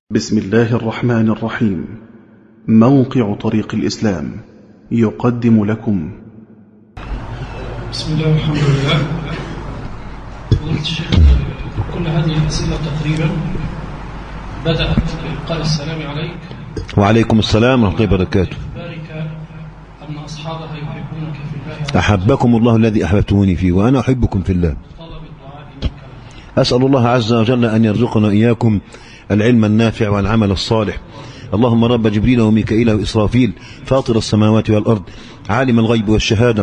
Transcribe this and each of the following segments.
بسم الله الرحمن الرحيم. موقع طريق الإسلام يقدم لكم. بسم الله والحمد لله. قلت الشيخ كل هذه الأسئلة تقريبا بدأت بإلقاء السلام عليك وعليكم السلام ورحمة الله وبركاته. بارك أن أصحابها يحبونك في الله. أحبكم الله الذي أحببتموني فيه وأنا أحبكم في الله. طلب الدعاء منك. أسأل الله عز وجل أن يرزقنا إياكم العلم النافع والعمل الصالح. اللهم رب جبريل وميكائيل وإسرافيل فاطر السماوات والأرض عالم الغيب والشهادة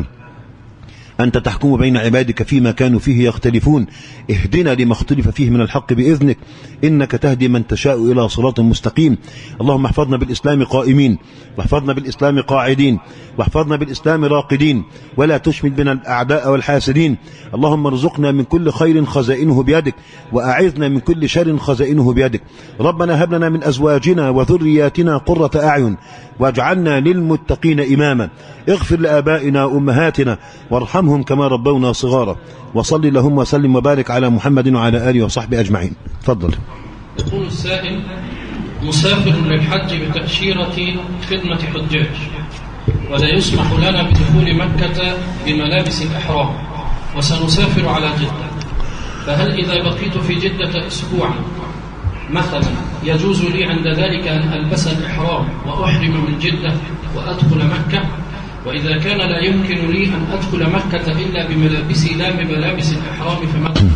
أنت تحكم بين عبادك فيما كانوا فيه يختلفون اهدنا لما اختلف فيه من الحق بإذنك إنك تهدي من تشاء إلى صراط مستقيم. اللهم احفظنا بالإسلام قائمين واحفظنا بالإسلام قاعدين واحفظنا بالإسلام راقدين ولا تشمل بنا الأعداء والحاسدين. اللهم ارزقنا من كل خير خزائنه بيدك وأعذنا من كل شر خزائنه بيدك. ربنا هب لنا من أزواجنا وذرياتنا قرة أعين واجعلنا للمتقين إماما. اغفر لآبائنا وأمهاتنا وارحمهم كما ربونا صغارا. وصل اللهم وسلم وبارك على محمد وعلى آله وصحبه أجمعين. تفضل. يقول السائل: مسافر للحج بتأشيرة خدمة حجاج ولا يسمح لنا بدخول مكة بملابس الإحرام وسنسافر على جدة، فهل إذا بقيت في جدة أسبوعا مثلا يجوز لي عند ذلك أن ألبس الإحرام وأحرم من جدة وأدخل مكة؟ وإذا كان لا يمكن لي أن أدخل مكة إلا بملابسي لا بملابس الإحرام فماذا؟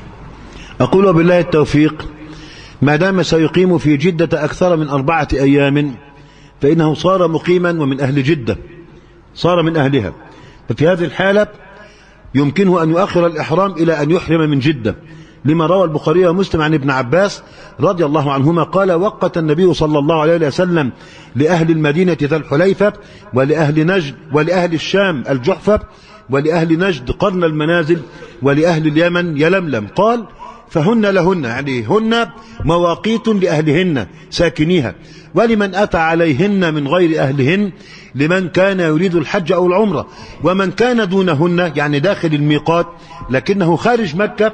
أقول بالله التوفيق. ما دام سيقيم في جدة أكثر من 4 أيام فإنه صار مقيما ومن أهل جدة، صار من أهلها، ففي هذه الحالة يمكنه أن يؤخر الإحرام إلى أن يحرم من جدة، لما روى البخاري ومسلم عن ابن عباس رضي الله عنهما قال: وقت النبي صلى الله عليه وسلم لأهل المدينة ذا الحليفة ولأهل نجد ولأهل الشام الجحفة ولأهل نجد قرن المنازل ولأهل اليمن يلملم، قال: فهن لهن، يعني هن مواقيت لأهلهن ساكنيها، ولمن أتى عليهن من غير أهلهن، لمن كان يريد الحج أو العمرة، ومن كان دونهن يعني داخل الميقات لكنه خارج مكة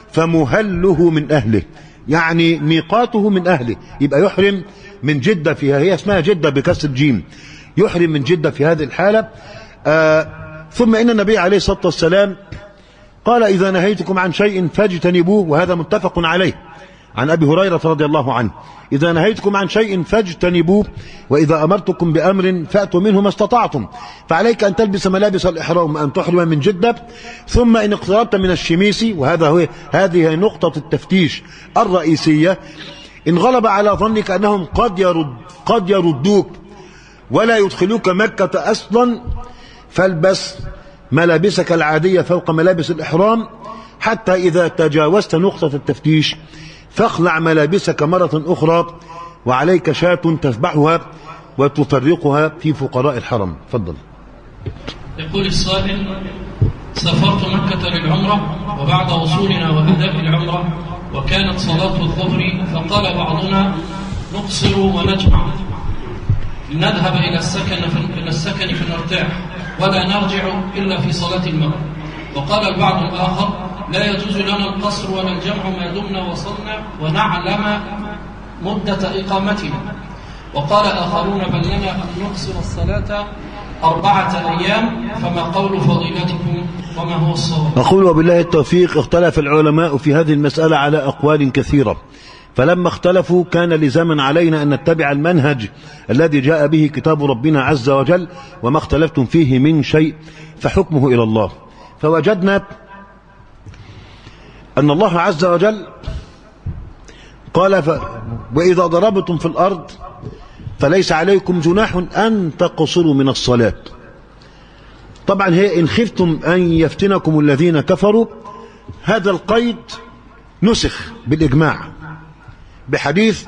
فمهله من أهله، يعني ميقاته من أهله، يبقى يحرم من جدة فيها، هي اسمها جدة بكسر الجيم، يحرم من جدة في هذه الحالة. ثم إن النبي عليه الصلاة والسلام قال: إذا نهيتكم عن شيء فاجتنبوه، وهذا متفق عليه عن أبي هريرة رضي الله عنه: إذا نهيتكم عن شيء فاجتنبوه، وإذا أمرتكم بأمر فأتوا منه ما استطعتم. فعليك أن تلبس ملابس الإحرام وأن تحرم من جدة. ثم إن اقتربت من الشميس، هذه نقطة التفتيش الرئيسية، إن غلب على ظنك أنهم قد يردوك ولا يدخلوك مكة أصلا، فالبس ملابسك العادية فوق ملابس الإحرام، حتى إذا تجاوزت نقطة التفتيش فاخلع ملابسك مرة أخرى، وعليك شاة تذبحها وتفرقها في فقراء الحرم. تفضل. يقول السائل: سافرت مكة للعمرة، وبعد وصولنا وأداء العمرة وكانت صلاة الظهر، فقال بعضنا: نقصر ونجمع، نذهب إلى السكن فنرتاح ولا نرجع إلا في صلاة المغرب. وقال البعض الآخر: لا يجوز لنا القصر ولا الجمع ما دمنا وصلنا ونعلم مدة إقامتنا. وقال آخرون: بل لنا أن نقصر الصلاة 4 أيام، فما قول فضيلتكم وما هو الصواب؟ أقول وبالله التوفيق. اختلف العلماء في هذه المسألة على أقوال كثيرة، فلما اختلفوا كان لزاما علينا أن نتبع المنهج الذي جاء به كتاب ربنا عز وجل، وما اختلفتم فيه من شيء فحكمه إلى الله. فوجدنا أن الله عز وجل قال: وإذا ضربتم في الأرض فليس عليكم جناح أن تقصروا من الصلاة. طبعا هي إن خفتم أن يفتنكم الذين كفروا، هذا القيد نسخ بالإجماع بحديث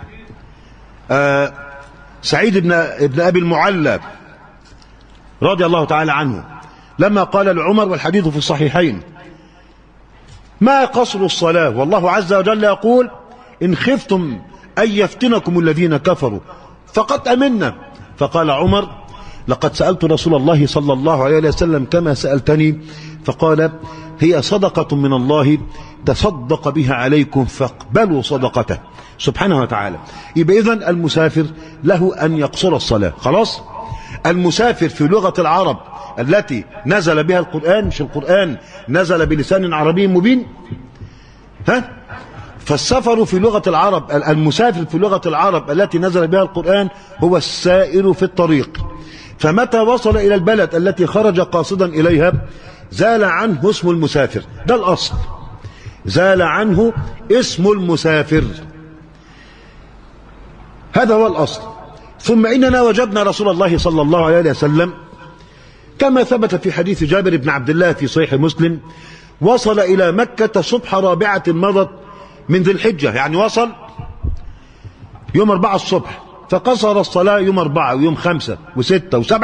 سعيد بن أبي المعلى رضي الله تعالى عنه، لما قال لعمر، والحديث في الصحيحين: ما قصر الصلاة، والله عز وجل يقول: إن خفتم أن يفتنكم الذين كفروا فقد أمنا. فقال عمر: لقد سألت رسول الله صلى الله عليه وسلم كما سألتني، فقال: هي صدقة من الله تصدق بها عليكم فاقبلوا صدقته. سبحانه وتعالى. يبقى إذن المسافر له أن يقصر الصلاة. خلاص. المسافر في لغة العرب التي نزل بها القرآن، مش القرآن نزل بلسان عربي مبين، فالسفر في لغة العرب، المسافر في لغة العرب التي نزل بها القرآن هو السائر في الطريق. فمتى وصل إلى البلد التي خرج قاصدا إليها زال عنه اسم المسافر. ده الأصل، زال عنه اسم المسافر، هذا هو الأصل. ثم إننا وجدنا رسول الله صلى الله عليه وسلم كما ثبت في حديث جابر بن عبد الله في صحيح مسلم وصل إلى مكة صبح رابعة مضت من ذي الحجة، يعني وصل يوم 4 الصبح، فقصر الصلاة يوم 4 ويوم 5 و6 و7،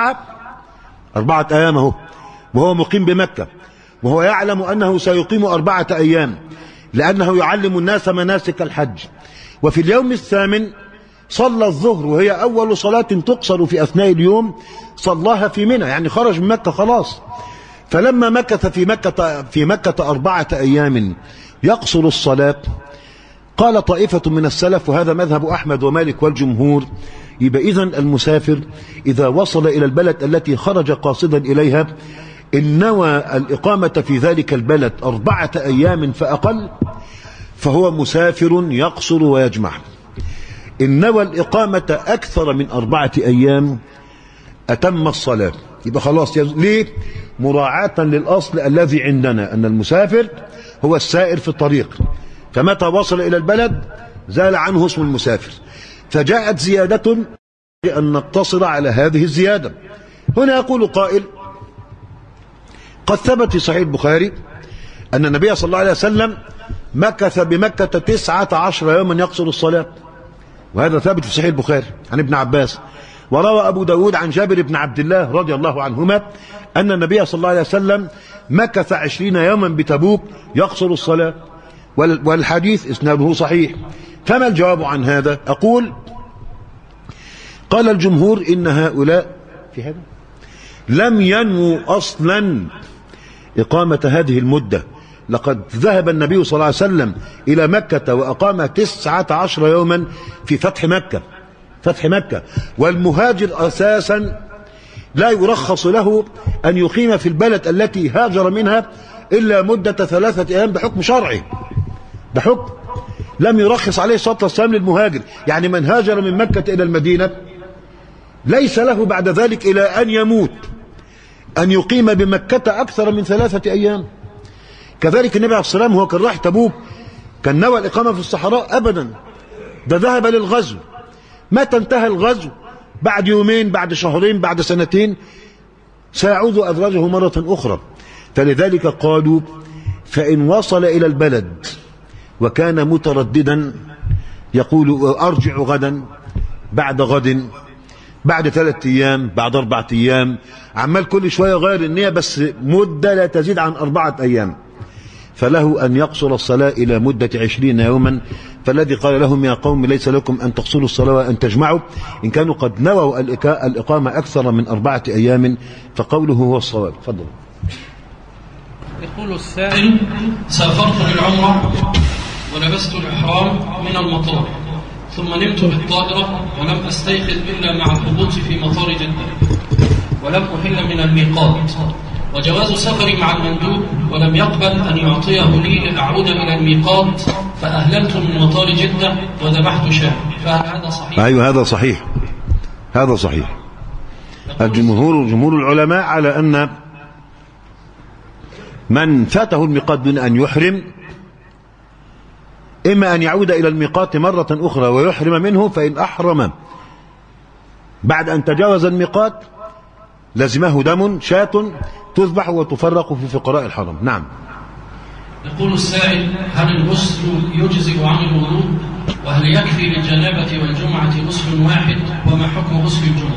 4 أيام اهو، وهو مقيم بمكة، وهو يعلم أنه سيقيم 4 أيام لأنه يعلم الناس مناسك الحج. وفي اليوم الثامن صلى الظهر، وهي أول صلاة تقصر في أثناء اليوم، صلاها في منى، يعني خرج من مكة خلاص. فلما مكث في مكة 4 أيام يقصر الصلاة، قال طائفة من السلف، وهذا مذهب أحمد ومالك والجمهور، يبقى إذن المسافر إذا وصل إلى البلد التي خرج قاصدا إليها إن نوى الإقامة في ذلك البلد 4 أيام فأقل فهو مسافر يقصر ويجمع. إن نوى الإقامة أكثر من 4 أيام أتم الصلاة، يبقى خلاص. ليه؟ مراعاة للأصل الذي عندنا أن المسافر هو السائر في الطريق، فمتى وصل إلى البلد زال عنه اسم المسافر. فجاءت زيادة أن نقتصر على هذه الزيادة. هنا يقول قائل: قد ثبت في صحيح البخاري أن النبي صلى الله عليه وسلم مكث بمكة 19 يوما يقصر الصلاة، وهذا ثابت في صحيح البخاري عن ابن عباس. وروى أبو داود عن جابر بن عبد الله رضي الله عنهما أن النبي صلى الله عليه وسلم مكث 20 يوما بتبوك يقصر الصلاة، والحديث إسناده صحيح. فما الجواب عن هذا؟ أقول: قال الجمهور إن هؤلاء في هذا لم ينووا أصلا إقامة هذه المدة. لقد ذهب النبي صلى الله عليه وسلم إلى مكة وأقام 19 يوما في فتح مكة، والمهاجر أساسا لا يرخص له أن يقيم في البلد التي هاجر منها إلا مدة 3 أيام بحكم شرعي، بحكم لم يرخص عليه الصلاة والسلام للمهاجر. يعني من هاجر من مكة إلى المدينة ليس له بعد ذلك إلى أن يموت أن يقيم بمكة أكثر من 3 أيام. كذلك النبي عليه الصلاة والسلام هو كان راح تبوك كان نوى الإقامة في الصحراء أبدا، ده ذهب للغزو. متى انتهى الغزو؟ بعد يومين، بعد شهرين، بعد سنتين، سيعود أدراجه مرة أخرى. فلذلك قالوا: فإن وصل إلى البلد وكان مترددا يقول أرجع غدا، بعد غد، بعد 3 أيام، بعد 4 أيام، عمال كل شوية غير النية، بس مدة لا تزيد عن 4 أيام، فله أن يقصر الصلاة إلى مدة 20 يوما. فالذي قال لهم: يا قوم ليس لكم أن تقصروا الصلاة وأن تجمعوا، إن كانوا قد نووا الإقامة أكثر من 4 أيام، فقوله هو الصواب. تفضل. يقول السائل: سافرت للعمرة ولبست الإحرام من المطار، ثم نمت بالطائرة ولم أستيقظ إلا مع الهبوط في مطار جدة، ولم أحل من الميقات، وجواز سفري مع المندوب ولم يقبل أن يعطيه لي لأعود إلى الميقات، فأهللت من مطار جدة وذبحت شاة، فهل هذا صحيح؟ أيوة، هذا صحيح، هذا صحيح. جمهور العلماء على أن من فاته الميقات دون أن يحرم إما أن يعود إلى الميقات مرة أخرى ويحرم منه، فإن أحرم بعد أن تجاوز الميقات لزمه دم، شاة تذبح وتفرق في فقراء الحرم. نعم. يقول السائل: هل الغسل يجزئ عن الوضوء؟ وهل يكفي للجنابة والجمعة غسل واحد؟ وما حكم غسل الجمعة؟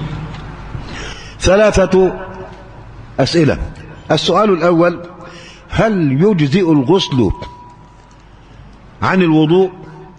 3 أسئلة. السؤال الأول: هل يجزئ الغسل عن الوضوء؟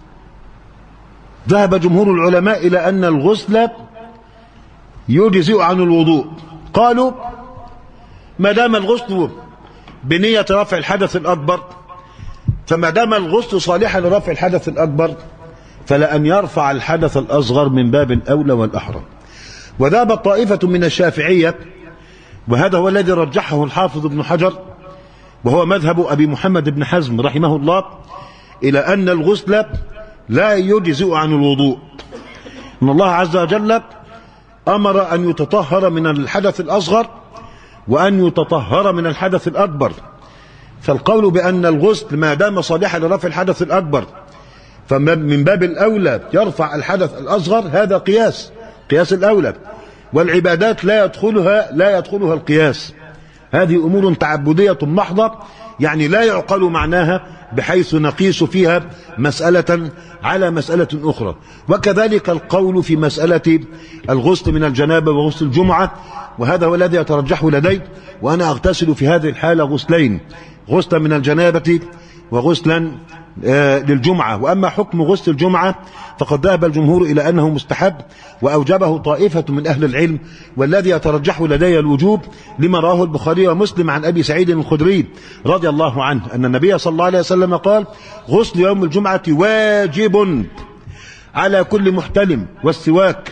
ذهب جمهور العلماء إلى أن الغسل يجزئ عن الوضوء. قالوا: ما دام الغسل بنية رفع الحدث الأكبر، فما دام الغسل صالحا لرفع الحدث الأكبر فلأن يرفع الحدث الأصغر من باب الأولى والأحرى. وذهب طائفة من الشافعية، وهذا هو الذي رجحه الحافظ ابن حجر وهو مذهب أبي محمد بن حزم رحمه الله، إلى أن الغسل لا يجزئ عن الوضوء، إن الله عز وجل أمر أن يتطهر من الحدث الأصغر وأن يتطهر من الحدث الأكبر. فالقول بأن الغسل ما دام صالحا لرفع الحدث الأكبر فمن باب الأولى يرفع الحدث الأصغر، هذا قياس الأولى. والعبادات لا يدخلها القياس، هذه أمور تعبدية محضة، يعني لا يعقل معناها بحيث نقيس فيها مسألة على مسألة أخرى. وكذلك القول في مسألة الغسل من الجنابة وغسل الجمعة، وهذا هو الذي يترجح لدي، وأنا أغتسل في هذه الحالة غسلين، غسلا من الجنابة وغسلا للجمعة. وأما حكم غسل الجمعة فقد ذهب الجمهور إلى أنه مستحب، وأوجبه طائفة من أهل العلم، والذي يترجح لدي الوجوب لما رواه البخاري ومسلم عن أبي سعيد الخدري رضي الله عنه أن النبي صلى الله عليه وسلم قال: غسل يوم الجمعة واجب على كل محتلم، والسواك،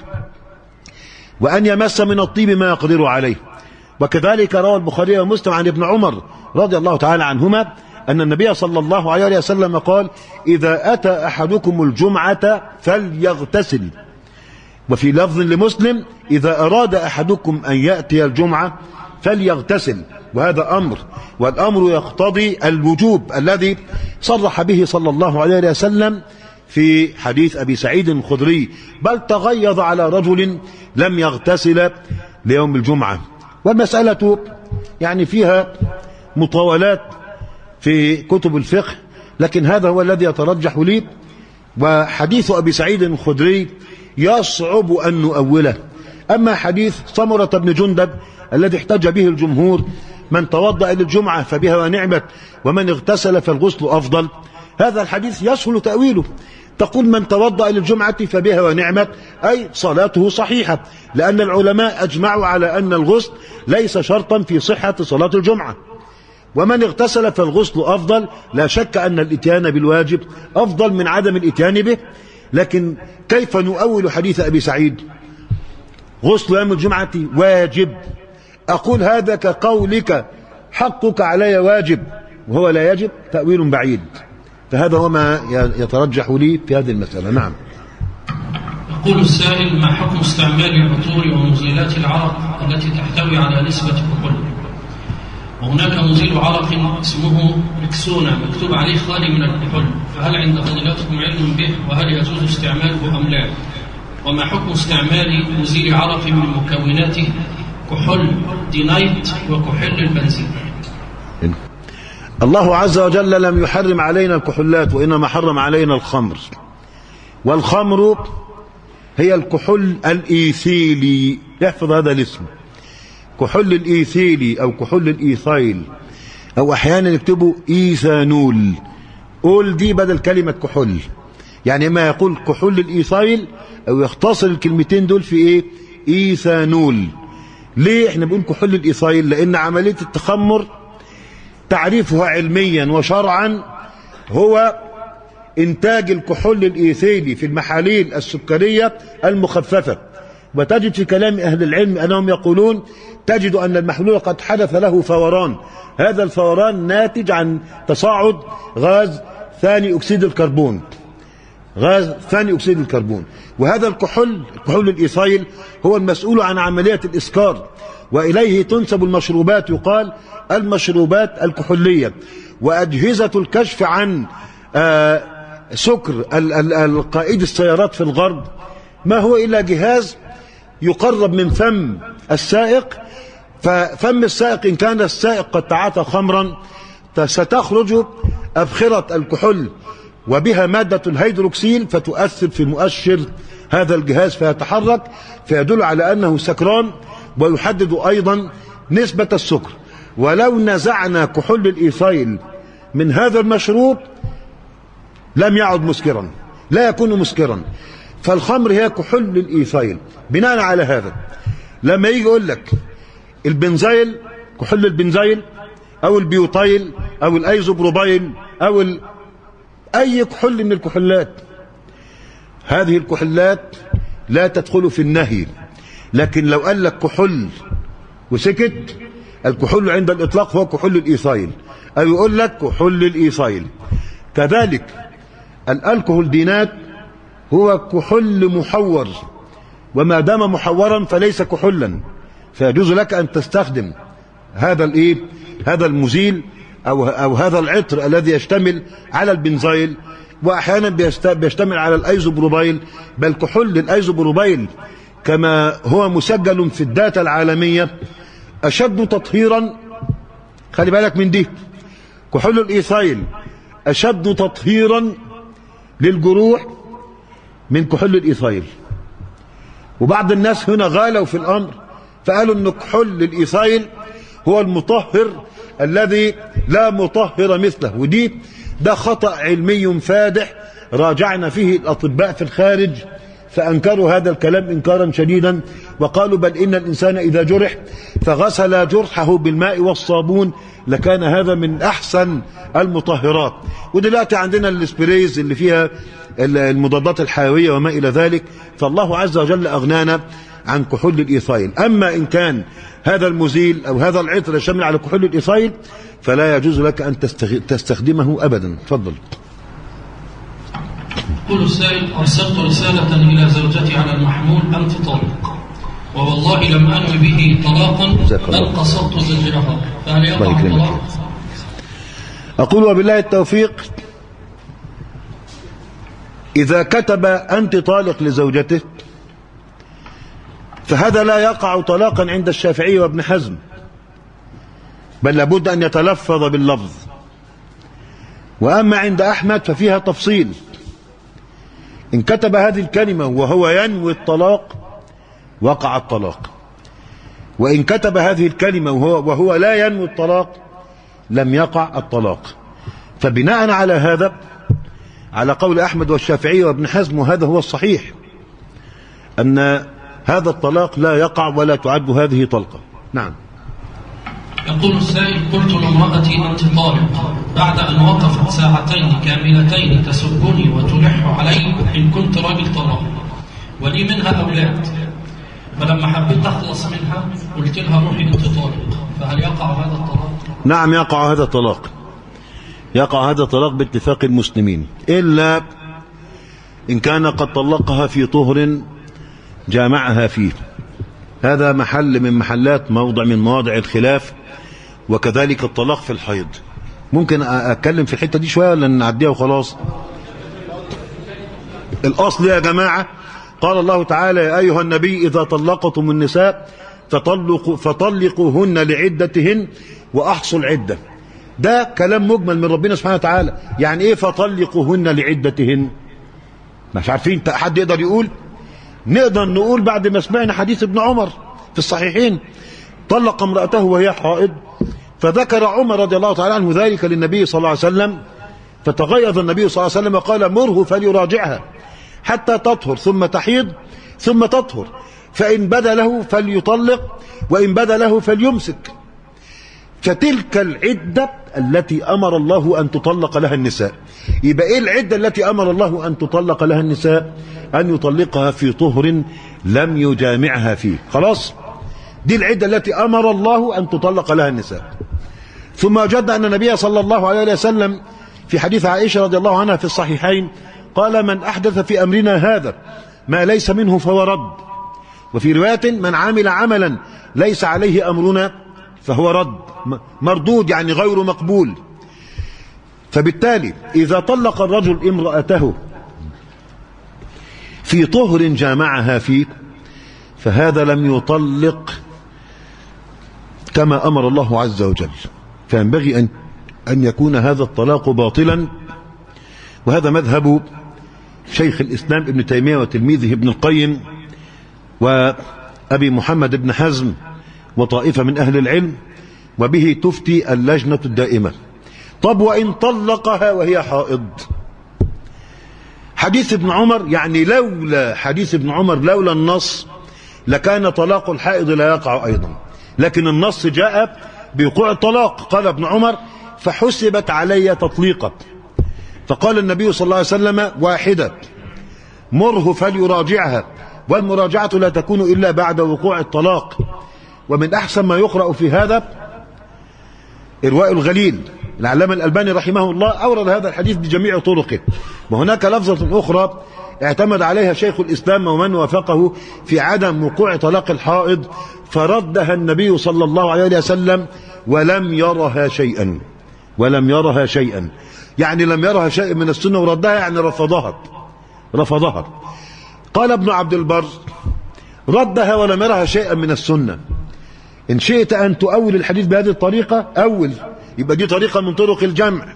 وأن يمس من الطيب ما يقدر عليه. وكذلك روى البخاري ومسلم عن ابن عمر رضي الله تعالى عنهما أن النبي صلى الله عليه وسلم قال: إذا أتى أحدكم الجمعة فليغتسل. وفي لفظ لمسلم: إذا أراد أحدكم أن يأتي الجمعة فليغتسل. وهذا أمر، والأمر يقتضي الوجوب الذي صرح به صلى الله عليه وسلم في حديث أبي سعيد الخدري: بل تغيظ على رجل لم يغتسل ليوم الجمعة. والمسألة يعني فيها مطاولات في كتب الفقه، لكن هذا هو الذي يترجح لي. وحديث أبي سعيد الخدري يصعب أن نؤوله. أما حديث سمرة بن جندب الذي احتج به الجمهور: من توضأ للجمعة فبها ونعمت، ومن اغتسل فالغسل أفضل، هذا الحديث يسهل تأويله. تقول من توضأ للجمعة فبها ونعمت، أي صلاته صحيحة، لأن العلماء أجمعوا على أن الغسل ليس شرطا في صحة صلاة الجمعة. ومن اغتسل فالغسل أفضل، لا شك أن الإتيان بالواجب أفضل من عدم الإتيان به. لكن كيف نؤول حديث أبي سعيد: غسل يوم الجمعة واجب؟ أقول هذا كقولك حقك علي واجب وهو لا يجب، تأويل بعيد. فهذا هو ما يترجح لي في هذه المسألة. نعم. يقول السائل: ما حكم استعمال العطور ومزيلات العرق التي تحتوي على نسبة كحول؟ وهناك مزيل عرق اسمه ركسونا مكتوب عليه خالي من الكحول، فهل عند فضيلتكم علم به؟ وهل يجوز استعماله أم لا؟ وما حكم استعمال مزيل عرق من مكوناته كحول دينايت وكحول البنزين؟ الله عز وجل لم يحرم علينا الكحولات، وإنما حرم علينا الخمر. والخمر هي الكحول الإيثيلي، يحفظ هذا الاسم، كحول الإيثيلي أو كحول الإيثايل، أو أحيانا يكتبوا إيثانول، أول دي بدل كلمة كحول، يعني ما يقول كحول الإيثايل أو يختصر الكلمتين دول في إيه؟ إيثانول. ليه احنا بنقول كحول الإيثايل؟ لأن عملية التخمر تعريفها علميا وشرعا هو إنتاج الكحول الإيثيلي في المحاليل السكرية المخففة. وتجد في كلام أهل العلم أنهم يقولون: تجد أن المحلول قد حدث له فوران، هذا الفوران ناتج عن تصاعد غاز ثاني أكسيد الكربون، وهذا الكحول الإيثايل هو المسؤول عن عملية الإسكار، وإليه تنسب المشروبات، يقال المشروبات الكحولية. وأجهزة الكشف عن سكر القائد السيارات في الغرب ما هو إلا جهاز يقرب من فم السائق، ففم السائق إن كان السائق قد تعاطى خمرا ستخرج أبخرة الكحول وبها مادة الهيدروكسيل فتؤثر في مؤشر هذا الجهاز فيتحرك فيدل على أنه سكران، ويحدد أيضا نسبة السكر. ولو نزعنا كحول الإيثايل من هذا المشروب لم يعد مسكرا، لا يكون مسكرا. فالخمر هي كحول الإيثايل. بناء على هذا لما يجي يقول لك البنزايل، كحول البنزايل أو البيوتايل أو الأيزوبروبايل أو أي كحول من الكحولات، هذه الكحولات لا تدخل في النهي، لكن لو قال لك كحول وسكت، الكحول عند الإطلاق هو كحول الإيثايل، أو يقول لك كحول الإيثايل. كذلك الألكحول دينات هو كحول محور، وما دام محورا فليس كحولا، فيجوز لك أن تستخدم هذا المزيل أو هذا العطر الذي يشتمل على البنزيل، وأحيانا بيشتمل على الأيزوبروبيل، بل كحول الأيزوبروبيل كما هو مسجل في الداتا العالمية أشد تطهيرا. خلي بالك من دي، كحول الإيثايل أشد تطهيرا للجروح من كحول الإيثايل. وبعض الناس هنا غالوا في الأمر فقالوا أن كحول الإيثايل هو المطهر الذي لا مطهر مثله، ده خطأ علمي فادح راجعنا فيه الأطباء في الخارج، فأنكروا هذا الكلام إنكارا شديدا، وقالوا بل إن الإنسان إذا جرح فغسل جرحه بالماء والصابون لكان هذا من أحسن المطهرات. ودلوقتي عندنا السبريز اللي فيها المضادات الحيوية وما إلى ذلك، فالله عز وجل أغنانا عن كحول الإيثايل. أما إن كان هذا المزيل أو هذا العطر يشتمل على كحول الإيثايل فلا يجوز لك أن تستخدمه أبدا. تفضل. يقول السائل: أرسلت رسالة إلى زوجتي على المحمول أنت طالق، ووالله لم أنوي به طلاقا بل قصدت زجرها، فهل يقع الطلاق؟ أقول وبالله التوفيق، إذا كتب أنت طالق لزوجته فهذا لا يقع طلاقا عند الشافعي وابن حزم، بل لابد أن يتلفظ باللفظ. وأما عند أحمد ففيها تفصيل، إن كتب هذه الكلمة وهو ينوي الطلاق وقع الطلاق، وإن كتب هذه الكلمة وهو لا ينوي الطلاق لم يقع الطلاق. فبناء على هذا، على قول أحمد والشافعي وابن حزم، وهذا هو الصحيح، أن هذا الطلاق لا يقع ولا تعد هذه طلقة. نعم. يقول السائل: قلت لامرأتي أنت طالق بعد أن وقفت ساعتين كاملتين تسبني وتلح علي إن كنت راجل طلاق، ولي منها أولاد، فلما حبيت أخلص منها قلت لها روحي أنت طالق، فهل يقع هذا الطلاق؟ نعم يقع هذا الطلاق، يقع هذا الطلاق باتفاق المسلمين، إلا إن كان قد طلقها في طهر جامعها فيه، هذا محل من محلات موضع من مواضع الخلاف. وكذلك الطلاق في الحيض. ممكن أتكلم في الحتة دي شوية ولا نعديها وخلاص؟ الأصل يا جماعة قال الله تعالى: يا أيها النبي إذا طلقتم النساء فطلقوهن لعدتهن وأحصوا العدة. ده كلام مجمل من ربنا سبحانه وتعالى. يعني إيه فطلقوهن لعدتهن؟ مش عارفين حد يقدر يقول؟ نقدر نقول بعد ما سمعنا حديث ابن عمر في الصحيحين طلق امرأته وهي حائض، فذكر عمر رضي الله تعالى عنه ذلك للنبي صلى الله عليه وسلم، فتغيظ النبي صلى الله عليه وسلم وقال: مره فليراجعها حتى تطهر ثم تحيض ثم تطهر، فإن بدا له فليطلق وإن بدا له فليمسك. فتلك العدة التي أمر الله أن تطلق لها النساء. يبقى إيه العدة التي أمر الله أن تطلق لها النساء؟ أن يطلقها في طهر لم يجامعها فيه. خلاص، دي العدة التي أمر الله أن تطلق لها النساء. ثم وجد أن النبي صلى الله عليه وسلم في حديث عائشة رضي الله عنها في الصحيحين قال: من أحدث في أمرنا هذا ما ليس منه فهو رد. وفي رواية: من عمل عملا ليس عليه أمرنا فهو رد، مردود يعني غير مقبول. فبالتالي إذا طلق الرجل امرأته في طهر جامعها فيه فهذا لم يطلق كما أمر الله عز وجل، فينبغي أن يكون هذا الطلاق باطلا. وهذا مذهب شيخ الإسلام ابن تيمية وتلميذه ابن القيم وأبي محمد بن حزم وطائفة من أهل العلم، وبه تفتي اللجنة الدائمة. طب وإن طلقها وهي حائض؟ حديث ابن عمر، يعني لولا حديث ابن عمر لولا النص لكان طلاق الحائض لا يقع أيضا، لكن النص جاء بوقوع الطلاق. قال ابن عمر: فحسبت علي تطليقة. فقال النبي صلى الله عليه وسلم: واحدة. مره فليراجعها، والمراجعة لا تكون إلا بعد وقوع الطلاق. ومن أحسن ما يقرأ في هذا إرواء الغليل، العلامة الألباني رحمه الله أورد هذا الحديث بجميع طرقه، وهناك لفظة أخرى اعتمد عليها شيخ الإسلام ومن وافقه في عدم وقوع طلاق الحائض، فردها النبي صلى الله عليه وسلم ولم يرها شيئا. ولم يرها شيئا يعني لم يرها شيء من السنة، وردها يعني رفضها. قال ابن عبد البر ردها ولم يرها شيئا من السنة. إن شئت أن تؤول الحديث بهذه الطريقة أول، يبقى دي طريقة من طرق الجمع.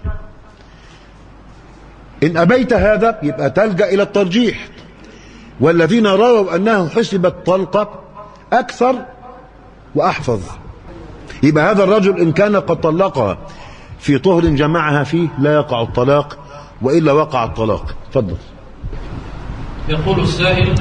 إن أبيت هذا يبقى تلجأ إلى الترجيح، والذين رووا أنه حسبت طلقة أكثر وأحفظ. يبقى هذا الرجل إن كان قد طلقها في طهر جمعها فيه لا يقع الطلاق، وإلا وقع الطلاق. تفضل. يقول السائل: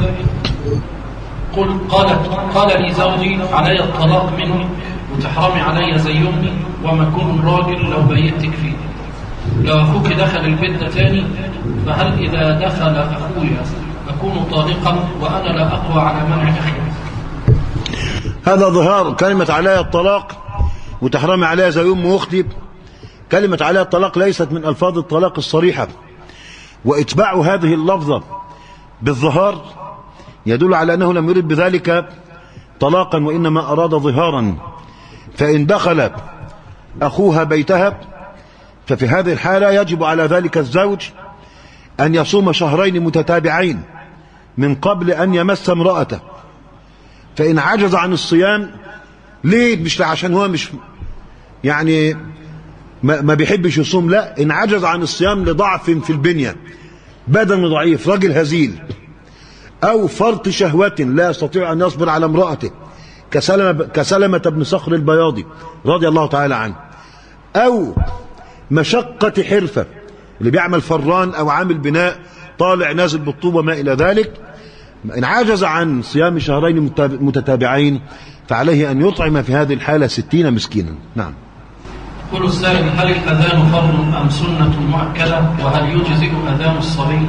قال لي زوجي علي الطلاق منك وتحرمي علي زي امي، وما كون راجل لو بيتك فيه، لو اخوك دخل البيت ده تاني، فهل اذا دخل اخويا اكون طالقا وانا لا اقوى على منع اخي؟ هذا ظهار كلمة علي الطلاق وتحرمي علي زي امي واختي. كلمة علي الطلاق ليست من الفاظ الطلاق الصريحة، واتباع هذه اللفظة بالظهار يدل على أنه لم يرد بذلك طلاقا، وإنما أراد ظهارا. فإن دخل أخوها بيتها ففي هذه الحالة يجب على ذلك الزوج أن يصوم شهرين متتابعين من قبل أن يمس امرأته. فإن عجز عن الصيام، ليه؟ مش عشان هو مش يعني ما بيحبش يصوم، لا، إن عجز عن الصيام لضعف في البنية، بدن ضعيف، رجل هزيل، أو فرط شهوة لا يستطيع أن يصبر على امرأته كسلمة بن صخر البياضي رضي الله تعالى عنه، أو مشقة حرفة، اللي بيعمل فران أو عامل بناء طالع نازل بالطوب وما إلى ذلك، إن عجز عن صيام شهرين متتابعين فعليه أن يطعم في هذه الحالة 60 مسكينا. نعم. يقول السائل: هل الأذان فرض أم سنة مؤكدة؟ وهل يجزئ أذان الصبي؟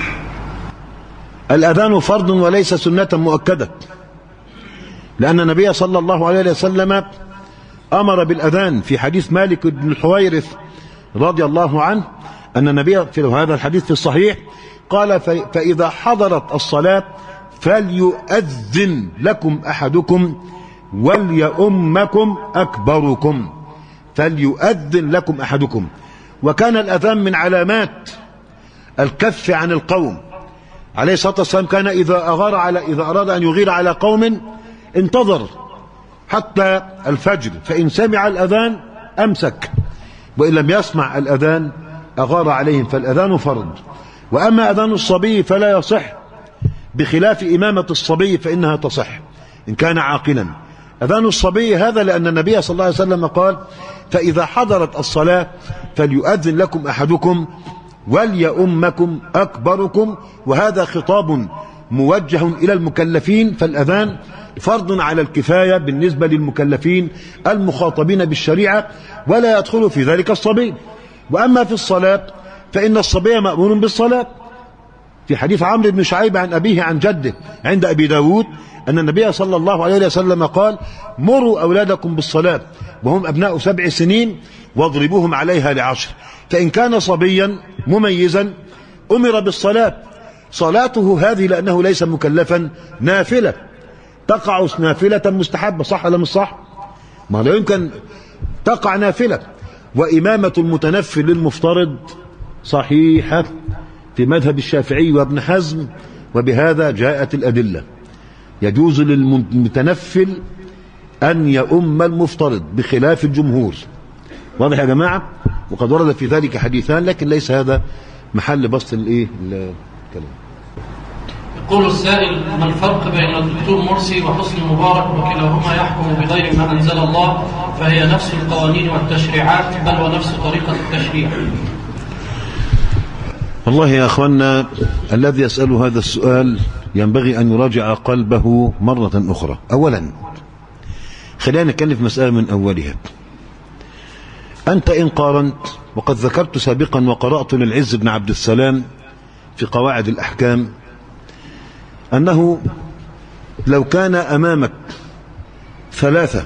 الأذان فرض وليس سنة مؤكدة، لأن النبي صلى الله عليه وسلم أمر بالأذان في حديث مالك بن الحويرث رضي الله عنه، أن النبي في هذا الحديث في الصحيح قال: فإذا حضرت الصلاة فليؤذن لكم أحدكم وليؤمكم أكبركم. فليؤذن لكم أحدكم. وكان الأذان من علامات الكف عن القوم. عليه الصلاة والسلام كان إذا أراد أن يغير على قوم انتظر حتى الفجر، فإن سمع الأذان أمسك، وإن لم يسمع الأذان أغار عليهم. فالأذان فرض. وأما أذان الصبي فلا يصح، بخلاف إمامة الصبي فإنها تصح إن كان عاقلا. أذان الصبي هذا لأن النبي صلى الله عليه وسلم قال: فإذا حضرت الصلاة فليؤذن لكم أحدكم وليؤمكم أكبركم. وهذا خطاب موجه إلى المكلفين، فالأذان فرض على الكفاية بالنسبة للمكلفين المخاطبين بالشريعة، ولا يدخل في ذلك الصبي. وأما في الصلاة فإن الصبي مأمور بالصلاة، في حديث عمرو بن شعيب عن أبيه عن جده عند أبي داود أن النبي صلى الله عليه وسلم قال: مروا أولادكم بالصلاة وهم أبناء 7 سنين واضربوهم عليها ل10. فإن كان صبيا مميزا أمر بالصلاة. صلاته هذه لأنه ليس مكلفا نافلة، تقع نافلة مستحبة، صح ولا مش صح؟ ما لا يمكن تقع نافلة. وإمامة المتنفل للمفترض صحيحة في مذهب الشافعي وابن حزم، وبهذا جاءت الأدلة. يجوز للمتنفل أن يؤم المفترض بخلاف الجمهور. واضح يا جماعة؟ وقد ورد في ذلك حديثان، لكن ليس هذا محل بسط الكلام. يقول السائل: ما الفرق بين الدكتور مرسي وحسني مبارك وكلاهما يحكم بغير ما أنزل الله، فهي نفس القوانين والتشريعات بل ونفس طريقة التشريع؟ والله يا أخوانا، الذي يسأل هذا السؤال ينبغي أن يراجع قلبه مرة أخرى. أولا خلينا نتكلم في مسألة من أولها. أنت إن قارنت، وقد ذكرت سابقا وقرأت للعز بن عبد السلام في قواعد الأحكام أنه لو كان أمامك ثلاثة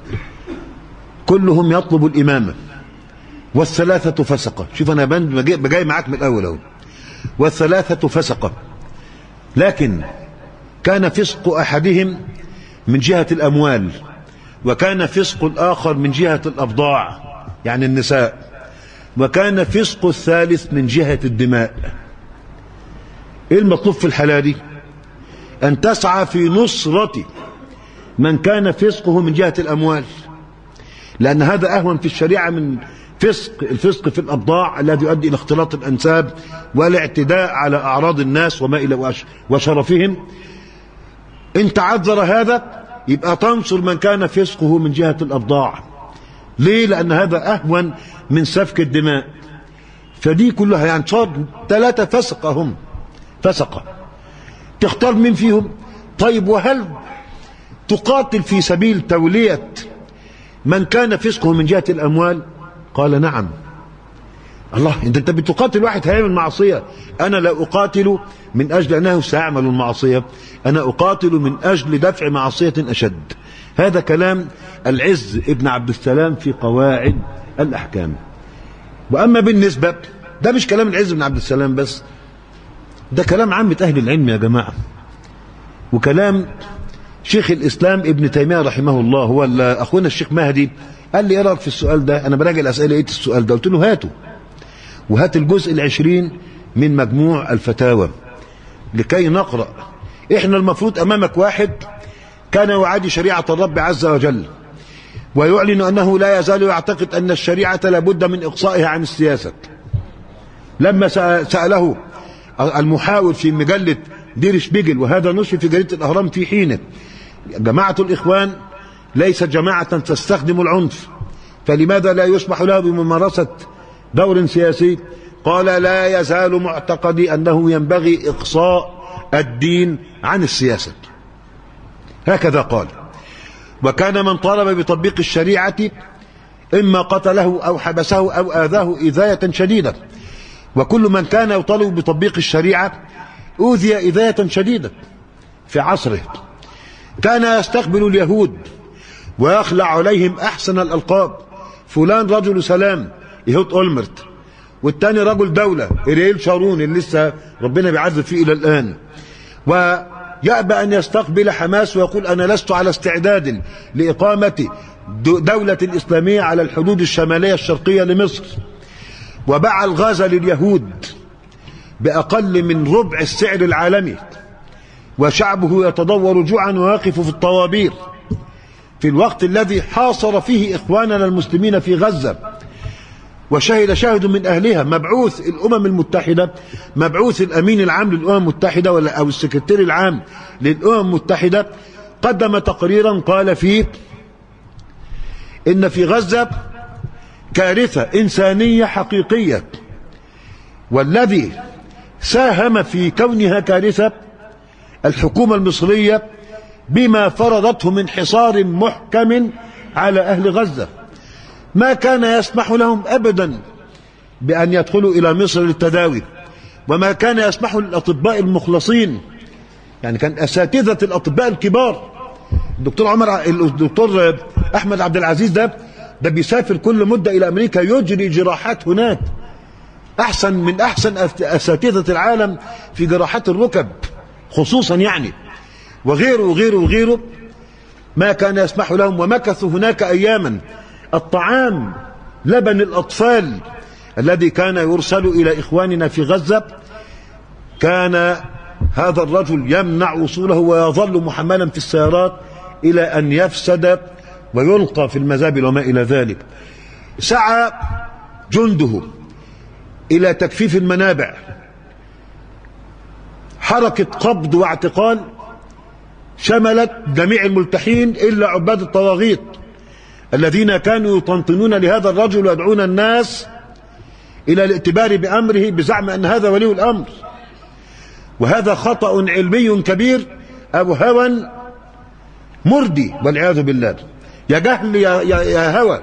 كلهم يطلب الإمامة والثلاثة فسقة، شوف أنا بجاي معاك من الأول أهو، والثلاثة فسقة، لكن كان فسق أحدهم من جهة الأموال وكان فسق الآخر من جهة الأبضاع يعني النساء، وكان فسق الثالث من جهة الدماء. إيه المطلوب في الحالة دي؟ أن تسعى في نصرة من كان فسقه من جهة الأموال، لأن هذا أهون في الشريعة من الفسق في الأبضاع الذي يؤدي إلى اختلاط الأنساب والاعتداء على أعراض الناس وما إلى وشرفهم. إن تعذر هذا يبقى تنصر من كان فسقه من جهة الأبضاع. ليه؟ لأن هذا أهون من سفك الدماء. فدي كلها يعني صار 3 فسقة، هم فسقة، تختار مين فيهم؟ طيب وهل تقاتل في سبيل تولية من كان فسقه من جهة الأموال؟ قال نعم. الله، انت بتقاتل واحد هيعمل معصية، انا لا اقاتل من اجل انه سيعمل المعصية، انا اقاتل من اجل دفع معصية اشد. هذا كلام العز ابن عبد السلام في قواعد الاحكام. واما بالنسبة، ده مش كلام العز ابن عبد السلام بس، ده كلام عامة اهل العلم يا جماعة، وكلام شيخ الاسلام ابن تيمية رحمه الله. هو اخونا الشيخ مهدي قال لي ايه رايك في السؤال ده؟ انا براجع الاسئله لقيت السؤال ده، قلت له هاته، وهات الجزء 20 من مجموع الفتاوى لكي نقرأ. احنا المفروض امامك واحد كان يعادي شريعة الرب عز وجل ويعلن انه لا يزال يعتقد ان الشريعة لابد من اقصائها عن السياسة. لما سأله المحاور في مجلة دير شبيجل، وهذا نشر في جريدة الاهرام في حينه، جماعة الاخوان ليست جماعة تستخدم العنف، فلماذا لا يسمح له بممارسة دور سياسي؟ قال لا يزال معتقدي أنه ينبغي إقصاء الدين عن السياسة، هكذا قال. وكان من طالب بتطبيق الشريعة إما قتله أو حبسه أو آذاه إذاية شديدة، وكل من كان يطالب بتطبيق الشريعة أوذي إذاية شديدة في عصره. كان يستقبل اليهود ويخلع عليهم أحسن الألقاب، فلان رجل سلام يهود أولمرت، والتاني رجل دولة إريل شارون اللي لسه ربنا بيعذب فيه إلى الآن، ويأبى أن يستقبل حماس ويقول أنا لست على استعداد لإقامة دولة إسلامية على الحدود الشمالية الشرقية لمصر، وباع الغاز لليهود بأقل من ربع السعر العالمي، وشعبه يتضور جوعا ويقف في الطوابير في الوقت الذي حاصر فيه إخواننا المسلمين في غزة. وشهد شاهد من أهلها، مبعوث الأمم المتحدة، مبعوث الأمين العام للأمم المتحدة أو السكرتير العام للأمم المتحدة، قدم تقريرا قال فيه إن في غزة كارثة إنسانية حقيقية، والذي ساهم في كونها كارثة الحكومة المصرية بما فرضته من حصار محكم على أهل غزة. ما كان يسمح لهم أبدا بأن يدخلوا إلى مصر للتداوي، وما كان يسمح للأطباء المخلصين، يعني كان أساتذة الأطباء الكبار، الدكتور أحمد عبد العزيز ده بيسافر كل مدة إلى أمريكا يجري جراحات هناك، أحسن من أحسن أساتذة العالم في جراحات الركب خصوصا يعني، وغيره وغيره وغيره. ما كان يسمح لهم، ومكثوا هناك أياما. الطعام، لبن الأطفال الذي كان يرسل إلى إخواننا في غزة، كان هذا الرجل يمنع وصوله ويظل محملا في السيارات إلى أن يفسد ويلقى في المزابل وما إلى ذلك. سعى جنده إلى تكفيف المنابع، حركة قبض واعتقال شملت جميع الملتحين إلا عباد الطواغيت الذين كانوا يطنطنون لهذا الرجل ويدعون الناس إلى الائتبار بأمره بزعم أن هذا ولي الأمر. وهذا خطأ علمي كبير أو هوى مردي والعياذ بالله، يا جهل يا هوى.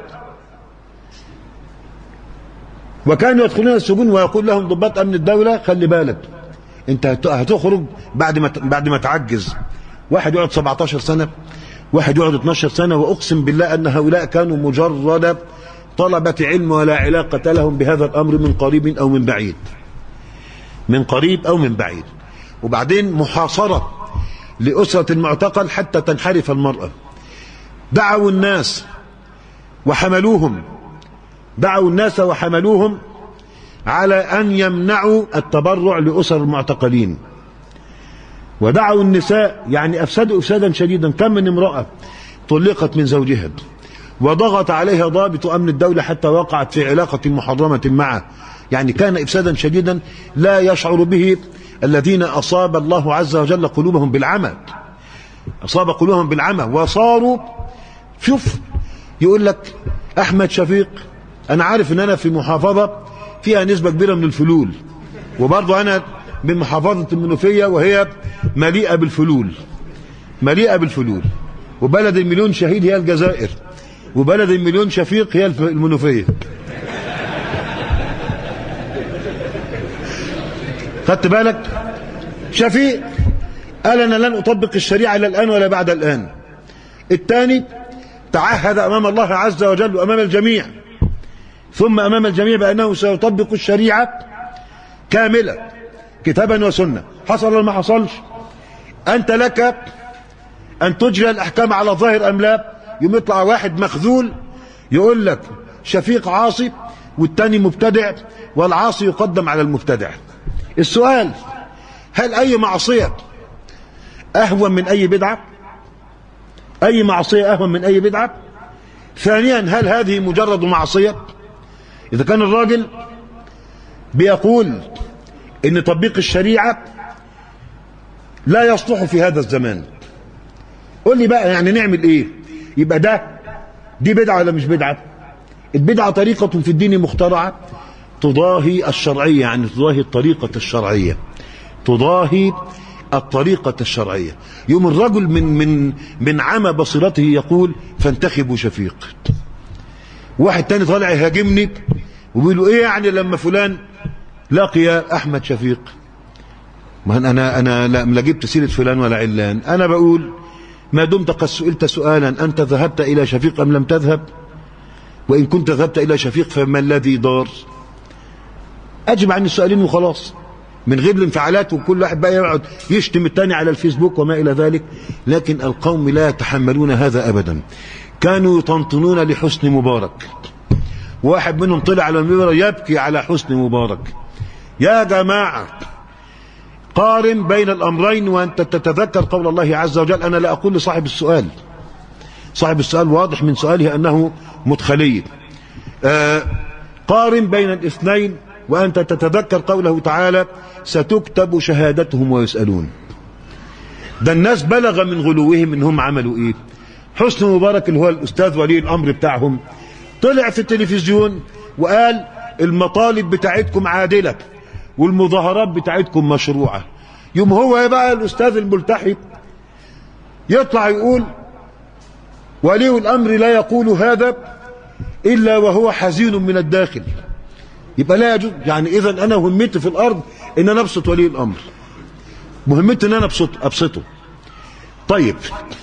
وكانوا يدخلون السجون ويقول لهم ضباط أمن الدولة خلي بالك، انت هتخرج بعد ما تعجز. واحد يقعد 17 سنة، واحد يقعد 12 سنة، وأقسم بالله أن هؤلاء كانوا مجرد طلبة علم ولا علاقة لهم بهذا الأمر من قريب أو من بعيد، من قريب أو من بعيد. وبعدين محاصرة لأسرة المعتقل حتى تنحرف المرأة. دعوا الناس وحملوهم على أن يمنعوا التبرع لأسر المعتقلين، ودعوا النساء، يعني أفسدوا إفسادا شديدا. كم من امرأة طلقت من زوجها وضغط عليها ضابط أمن الدولة حتى وقعت في علاقة محرمة معه، يعني كان إفسادا شديدا لا يشعر به الذين أصاب الله عز وجل قلوبهم بالعمى، أصاب قلوبهم بالعمى وصاروا. شوف يقول لك أحمد شفيق، أنا عارف أن أنا في محافظة فيها نسبة كبيرة من الفلول، وبرضو أنا من محافظة المنوفية وهي مليئة بالفلول، وبلد المليون شهيد هي الجزائر، وبلد المليون شفيق هي المنوفية. خدت بالك؟ شفيق قال أنا لن أطبق الشريعة لا الآن ولا بعد الآن. الثاني تعهد أمام الله عز وجل وأمام الجميع ثم أمام الجميع بأنه سيطبق الشريعة كاملة كتابا وسنة. حصل ولا ما حصلش؟ أنت لك أن تجري الأحكام على ظاهر أم لا؟ يوم يطلع واحد مخذول يقول لك شفيق عاصي والتاني مبتدع، والعاصي يقدم على المبتدع. السؤال: هل أي معصية أهون من أي بدعة؟ أي معصية أهون من أي بدعة؟ ثانيا، هل هذه مجرد معصية؟ إذا كان الراجل بيقول إن تطبيق الشريعة لا يصلح في هذا الزمان، قل لي بقى يعني نعمل إيه؟ يبقى دي بدعة ولا مش بدعة؟ البدعة طريقة في الدين مخترعة تضاهي الشرعية، يعني تضاهي الطريقة الشرعية، تضاهي الطريقة الشرعية. يوم الرجل من عمى بصيرته يقول فانتخبوا شفيق. واحد تاني طالع يهاجمني وبيقول له ايه يعني لما فلان لقي احمد شفيق؟ ما انا لا جبت سيرة فلان ولا علان، انا بقول ما دمت قد سئلت سؤالا انت ذهبت الى شفيق ام لم تذهب؟ وان كنت ذهبت الى شفيق فما الذي دار؟ اجب عن السؤالين وخلاص، من غير الانفعالات وكل واحد بقى يقعد يشتم الثاني على الفيسبوك وما الى ذلك. لكن القوم لا يتحملون هذا ابدا. كانوا يطنطنون لحسني مبارك، واحد منهم طلع على المنبر يبكي على حسني مبارك. يا جماعة قارن بين الأمرين وأنت تتذكر قول الله عز وجل. أنا لا أقول لصاحب السؤال، صاحب السؤال واضح من سؤاله أنه مدخلي. قارن بين الاثنين وأنت تتذكر قوله تعالى ستكتب شهادتهم ويسألون. ده الناس بلغ من غلوهم إنهم عملوا إيه. حسني مبارك اللي هو الأستاذ ولي الأمر بتاعهم طلع في التلفزيون وقال المطالب بتاعتكم عادلة والمظاهرات بتاعتكم مشروعة. يوم هو بقى الأستاذ الملتحي يطلع يقول ولي الأمر لا يقول هذا إلا وهو حزين من الداخل. يبقى لا يجوز. يعني إذا أنا مهمتي في الأرض إن أنا أبسط ولي الأمر، مهمتي إن أنا أبسطه. طيب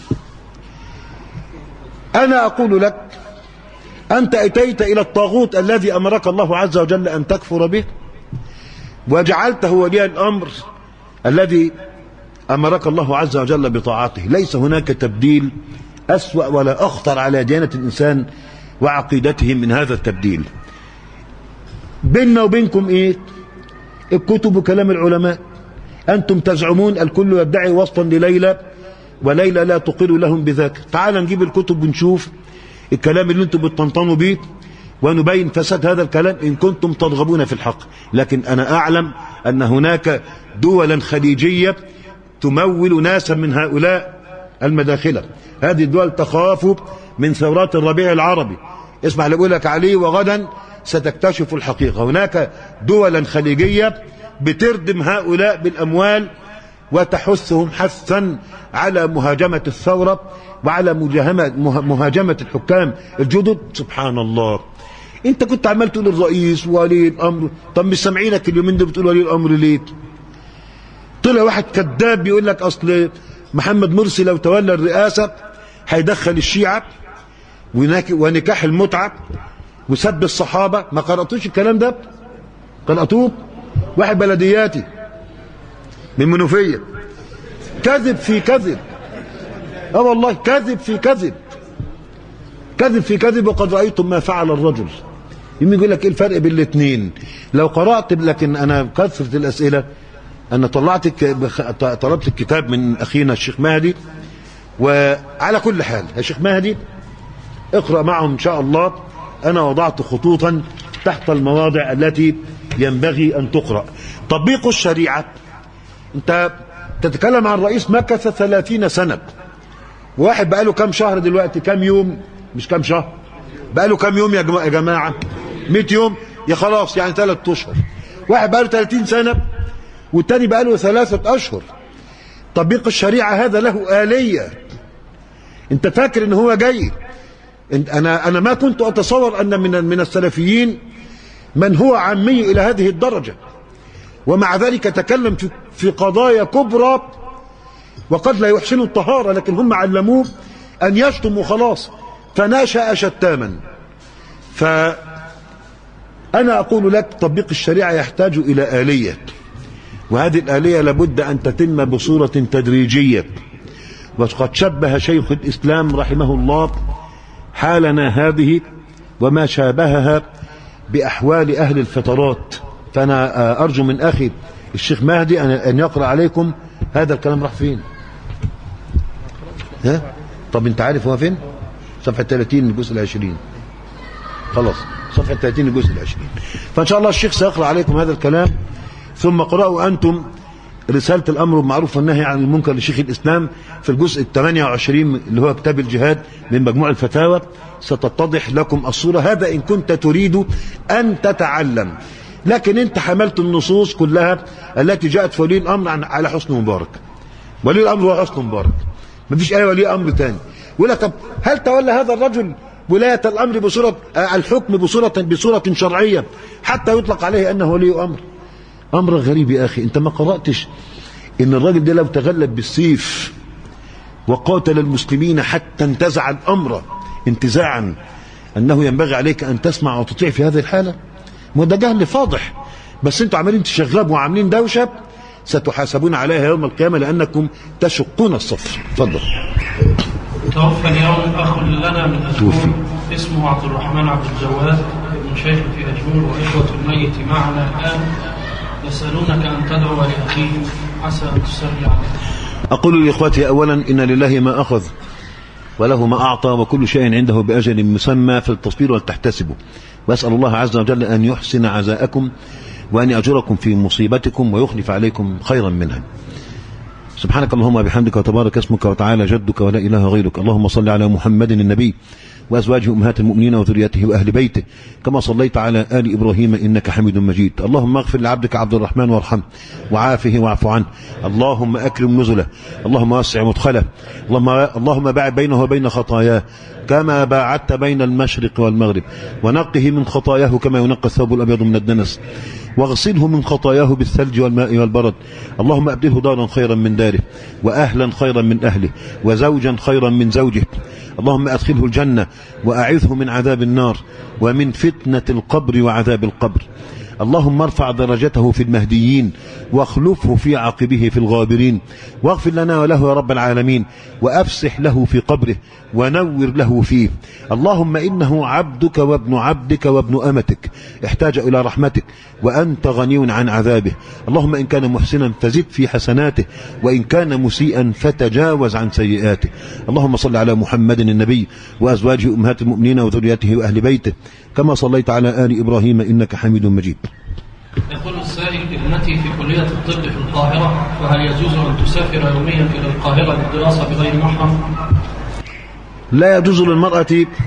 أنا أقول لك أنت أتيت إلى الطاغوت الذي أمرك الله عز وجل أن تكفر به وجعلته ولي الأمر الذي أمرك الله عز وجل بطاعته. ليس هناك تبديل أسوأ ولا أخطر على ديانة الإنسان وعقيدته من هذا التبديل. بيننا وبينكم إيه؟ الكتب وكلام العلماء. أنتم تزعمون الكل يدعي وصفا لليلى وليلى لا تقر لهم بذاك. تعال نجيب الكتب ونشوف الكلام اللي انتم بتطنطنوا بيه ونبين فساد هذا الكلام إن كنتم ترغبون في الحق. لكن أنا أعلم أن هناك دولا خليجية تمول ناسا من هؤلاء المداخلة. هذه الدول تخاف من ثورات الربيع العربي. اسمع اللي بقول لك عليه وغدا ستكتشف الحقيقة. هناك دولا خليجية بتردم هؤلاء بالأموال وتحثهم حثا على مهاجمة الثورة وعلى مهاجمة الحكام الجدد. سبحان الله. انت كنت عمال تقول الرئيس وولي الامر، طب مش سامعينك اليومين دول بتقول ولي الامر ليه؟ طلع واحد كذاب بيقول لك أصل محمد مرسي لو تولى الرئاسة هيدخل الشيعة ونكاح المتعة وسب الصحابة. ما قرأتوش الكلام ده؟ قرأتوه؟ واحد بلدياتي من منوفية، كذب في كذب. والله كذب في كذب، كذب في كذب. وقد رأيتم ما فعل الرجل. يقول لك ايه الفرق بين الاثنين؟ لو قرأت، لكن انا كثرة الاسئلة، انا طلبت الكتاب من اخينا الشيخ مهدي. وعلى كل حال يا شيخ مهدي اقرأ معهم ان شاء الله. انا وضعت خطوطا تحت المواضع التي ينبغي ان تقرأ. تطبيق الشريعة، انت تتكلم عن رئيس مكث 30 سنة، واحد بقاله كم شهر دلوقتي، كم يوم، مش كم شهر، بقاله كم يوم يا جماعة؟ 100 يوم، يا خلاص يعني 3 أشهر. واحد بقاله 30 سنة والتاني بقاله 3 أشهر. تطبيق الشريعة هذا له آلية. انت فاكر ان هو جاي؟ انا ما كنت اتصور ان من السلفيين من هو عامي الى هذه الدرجة، ومع ذلك تكلم في قضايا كبرى وقد لا يحسن الطهارة، لكن هم علموه أن يشتم وخلاص، فناشأ شتاما. فأنا أقول لك تطبيق الشريعة يحتاج إلى آلية، وهذه الآلية لابد أن تتم بصورة تدريجية. وقد شبه شيخ الإسلام رحمه الله حالنا هذه وما شابهها بأحوال أهل الفترات. فأنا أرجو من أخي الشيخ مهدي أن يقرأ عليكم هذا الكلام. راح فين؟ ها؟ طب أنت عارف هو فين؟ صفحة 30 الجزء 20. خلاص صفحة 30 الجزء 20. فإن شاء الله الشيخ سيقرأ عليكم هذا الكلام، ثم قرأوا أنتم رسالة الأمر بالمعروف والنهي عن المنكر لشيخ الإسلام في الجزء 28 اللي هو كتاب الجهاد من مجموع الفتاوى. ستتضح لكم الصورة. هذا إن كنت تريد أن تتعلم. لكن أنت حملت النصوص كلها التي جاءت في ولي الأمر على حسن مبارك. ولي الأمر هو حسن مبارك، ما فيش أي ولي أمر تاني. ولا طب هل تولى هذا الرجل ولاية الأمر بصورة الحكم بصورة شرعية حتى يطلق عليه أنه ولي أمر؟ أمر غريب يا أخي. أنت ما قرأتش إن الراجل ده لو تغلب بالسيف وقاتل المسلمين حتى انتزع الأمر انتزاعا أنه ينبغي عليك أن تسمع وتطيع في هذه الحالة؟ ما ده جهل فاضح. بس أنتوا عمالين تشغبوا وعاملين دوشة، ستحاسبون عليها يوم القيامة لأنكم تشقون الصف. تفضل. توفى اليوم أخ لنا من أجمور اسمه عبد الرحمن عبد الجواد، ابن شيخ في أجمور، وإخوة الميت معنا الآن يسألونك أن تدعو لأخيهم عسى أن تسلي عليه. أقول لإخوتي أولا إن لله ما أخذ وله ما أعطى، وكل شيء عنده بأجل مسمى، فالتصبير ولتحتسبوا. وأسأل الله عز وجل أن يحسن عزاءكم وأن يأجركم في مصيبتكم ويخلف عليكم خيرا منها. سبحانك اللهم وبحمدك وتبارك اسمك وتعالى جدك ولا إله غيرك. اللهم صل على محمد النبي وأزواجه أمهات المؤمنين وذريته وأهل بيته كما صليت على آل إبراهيم إنك حميد مجيد. اللهم اغفر لعبدك عبد الرحمن وارحمه وعافه واعف عنه. اللهم أكرم نزله، اللهم وسع مدخله، اللهم باعد بينه وبين خطاياه كما باعدت بين المشرق والمغرب، ونقه من خطاياه كما ينقى الثوب الأبيض من الدنس، واغسله من خطاياه بالثلج والماء والبرد. اللهم أبدله دارا خيرا من داره، وأهلا خيرا من أهله، وزوجا خيرا من زوجه. اللهم أدخله الجنة وأعذه من عذاب النار ومن فتنة القبر وعذاب القبر. اللهم ارفع درجته في المهديين واخلفه في عقبه في الغابرين، واغفر لنا وله يا رب العالمين، وأفسح له في قبره ونور له فيه. اللهم إنه عبدك وابن عبدك وابن أمتك احتاج إلى رحمتك وأنت غني عن عذابه. اللهم إن كان محسنا فزد في حسناته، وإن كان مسيئا فتجاوز عن سيئاته. اللهم صل على محمد النبي وأزواجه أمهات المؤمنين وذريته وأهل بيته كما صليت على آل إبراهيم إنك حميد مجيد. يقول السائل: ابنتي في كلية الطب في القاهرة، فهل يجوز أن تسافر يوميا إلى القاهرة للدراسة بغير محرم؟ لا يجوز للمرأة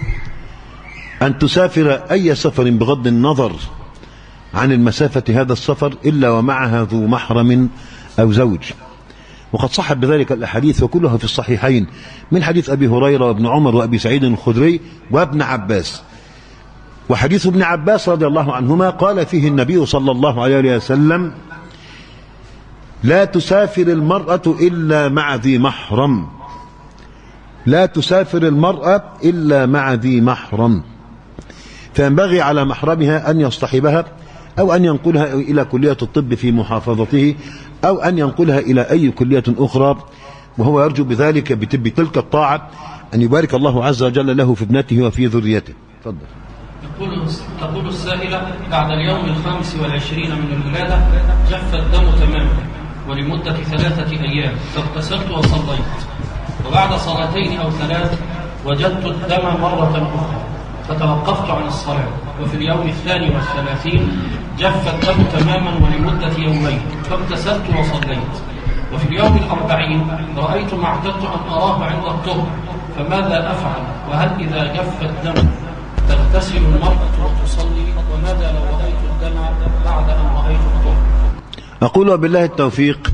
أن تسافر أي سفر بغض النظر عن المسافة هذا السفر إلا ومعها ذو محرم أو زوج. وقد صحت بذلك الأحاديث وكلها في الصحيحين من حديث أبي هريرة وابن عمر وأبي سعيد الخدري وابن عباس. وحديث ابن عباس رضي الله عنهما قال فيه النبي صلى الله عليه وسلم: لا تسافر المرأة إلا مع ذي محرم، لا تسافر المرأة إلا مع ذي محرم، فينبغي على محرمها أن يصطحبها أو أن ينقلها إلى كلية الطب في محافظته أو أن ينقلها إلى أي كلية أخرى، وهو يرجو بذلك بتلك الطاعة أن يبارك الله عز وجل له في ابنته وفي ذريته. تفضل. تقول السائلة: بعد اليوم 25 من الولادة جف الدم تماما ولمدة 3 أيام، فاغتسلت وصليت، وبعد صلاتين أو 3 وجدت الدم مرة أخرى فتوقفت عن الصلاة، وفي اليوم 32 جف الدم تماما ولمدة يومين، فاغتسلت وصليت، وفي اليوم 40 رأيت ما اعتدت أن أراه عند الطهر، فماذا أفعل؟ وهل إذا جف الدم تغتسل المرأة وتصلي؟ وماذا لو رأيت الدم بعد أن رأيت الطهر؟ أقول وبالله التوفيق.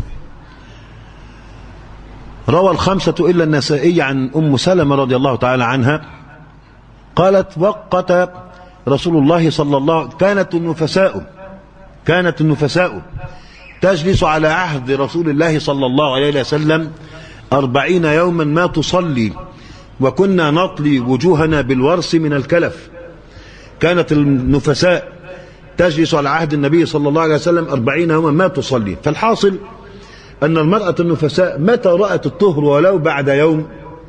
روى الخمسة إلا النسائي عن أم سلمة رضي الله تعالى عنها قالت: وقت رسول الله صلى الله عليه وسلم كانت النفساء تجلس على عهد رسول الله صلى الله عليه وسلم 40 يوما ما تصلي، وكنا نطلي وجوهنا بالورس من الكلف. كانت النفساء تجلس على عهد النبي صلى الله عليه وسلم 40 يوما ما تصلي. فالحاصل أن المرأة النفساء متى رأت الطهر ولو بعد يوم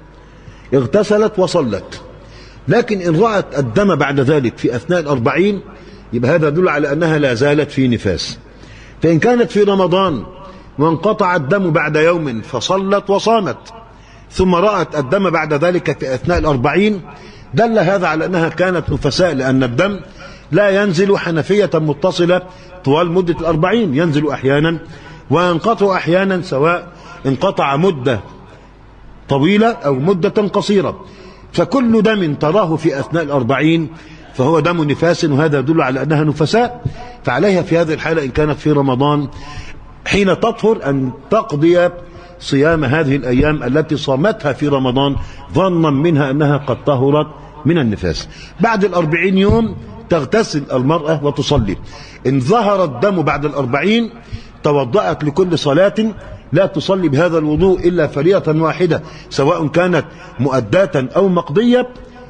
اغتسلت وصلت، لكن إن رأت الدم بعد ذلك في أثناء 40 يبقى هذا يدل على أنها لا زالت في نفاس. فإن كانت في رمضان وانقطع الدم بعد يوم فصلت وصامت ثم رأت الدم بعد ذلك في أثناء 40 دل هذا على أنها كانت نفساء، لأن الدم لا ينزل حنفية متصلة طوال مدة 40، ينزل أحيانا وينقطع أحيانا، سواء انقطع مدة طويلة أو مدة قصيرة. فكل دم تراه في أثناء 40 فهو دم نفاس، وهذا يدل على أنها نفساء. فعليها في هذه الحالة إن كانت في رمضان حين تطهر أن تقضي صيام هذه الأيام التي صامتها في رمضان ظنا منها أنها قد طهرت من النفاس. بعد 40 يوم تغتسل المرأة وتصلي. إن ظهر الدم بعد 40 توضأت لكل صلاة، لا تصلي بهذا الوضوء إلا فريضة واحدة سواء كانت مؤداة أو مقضية.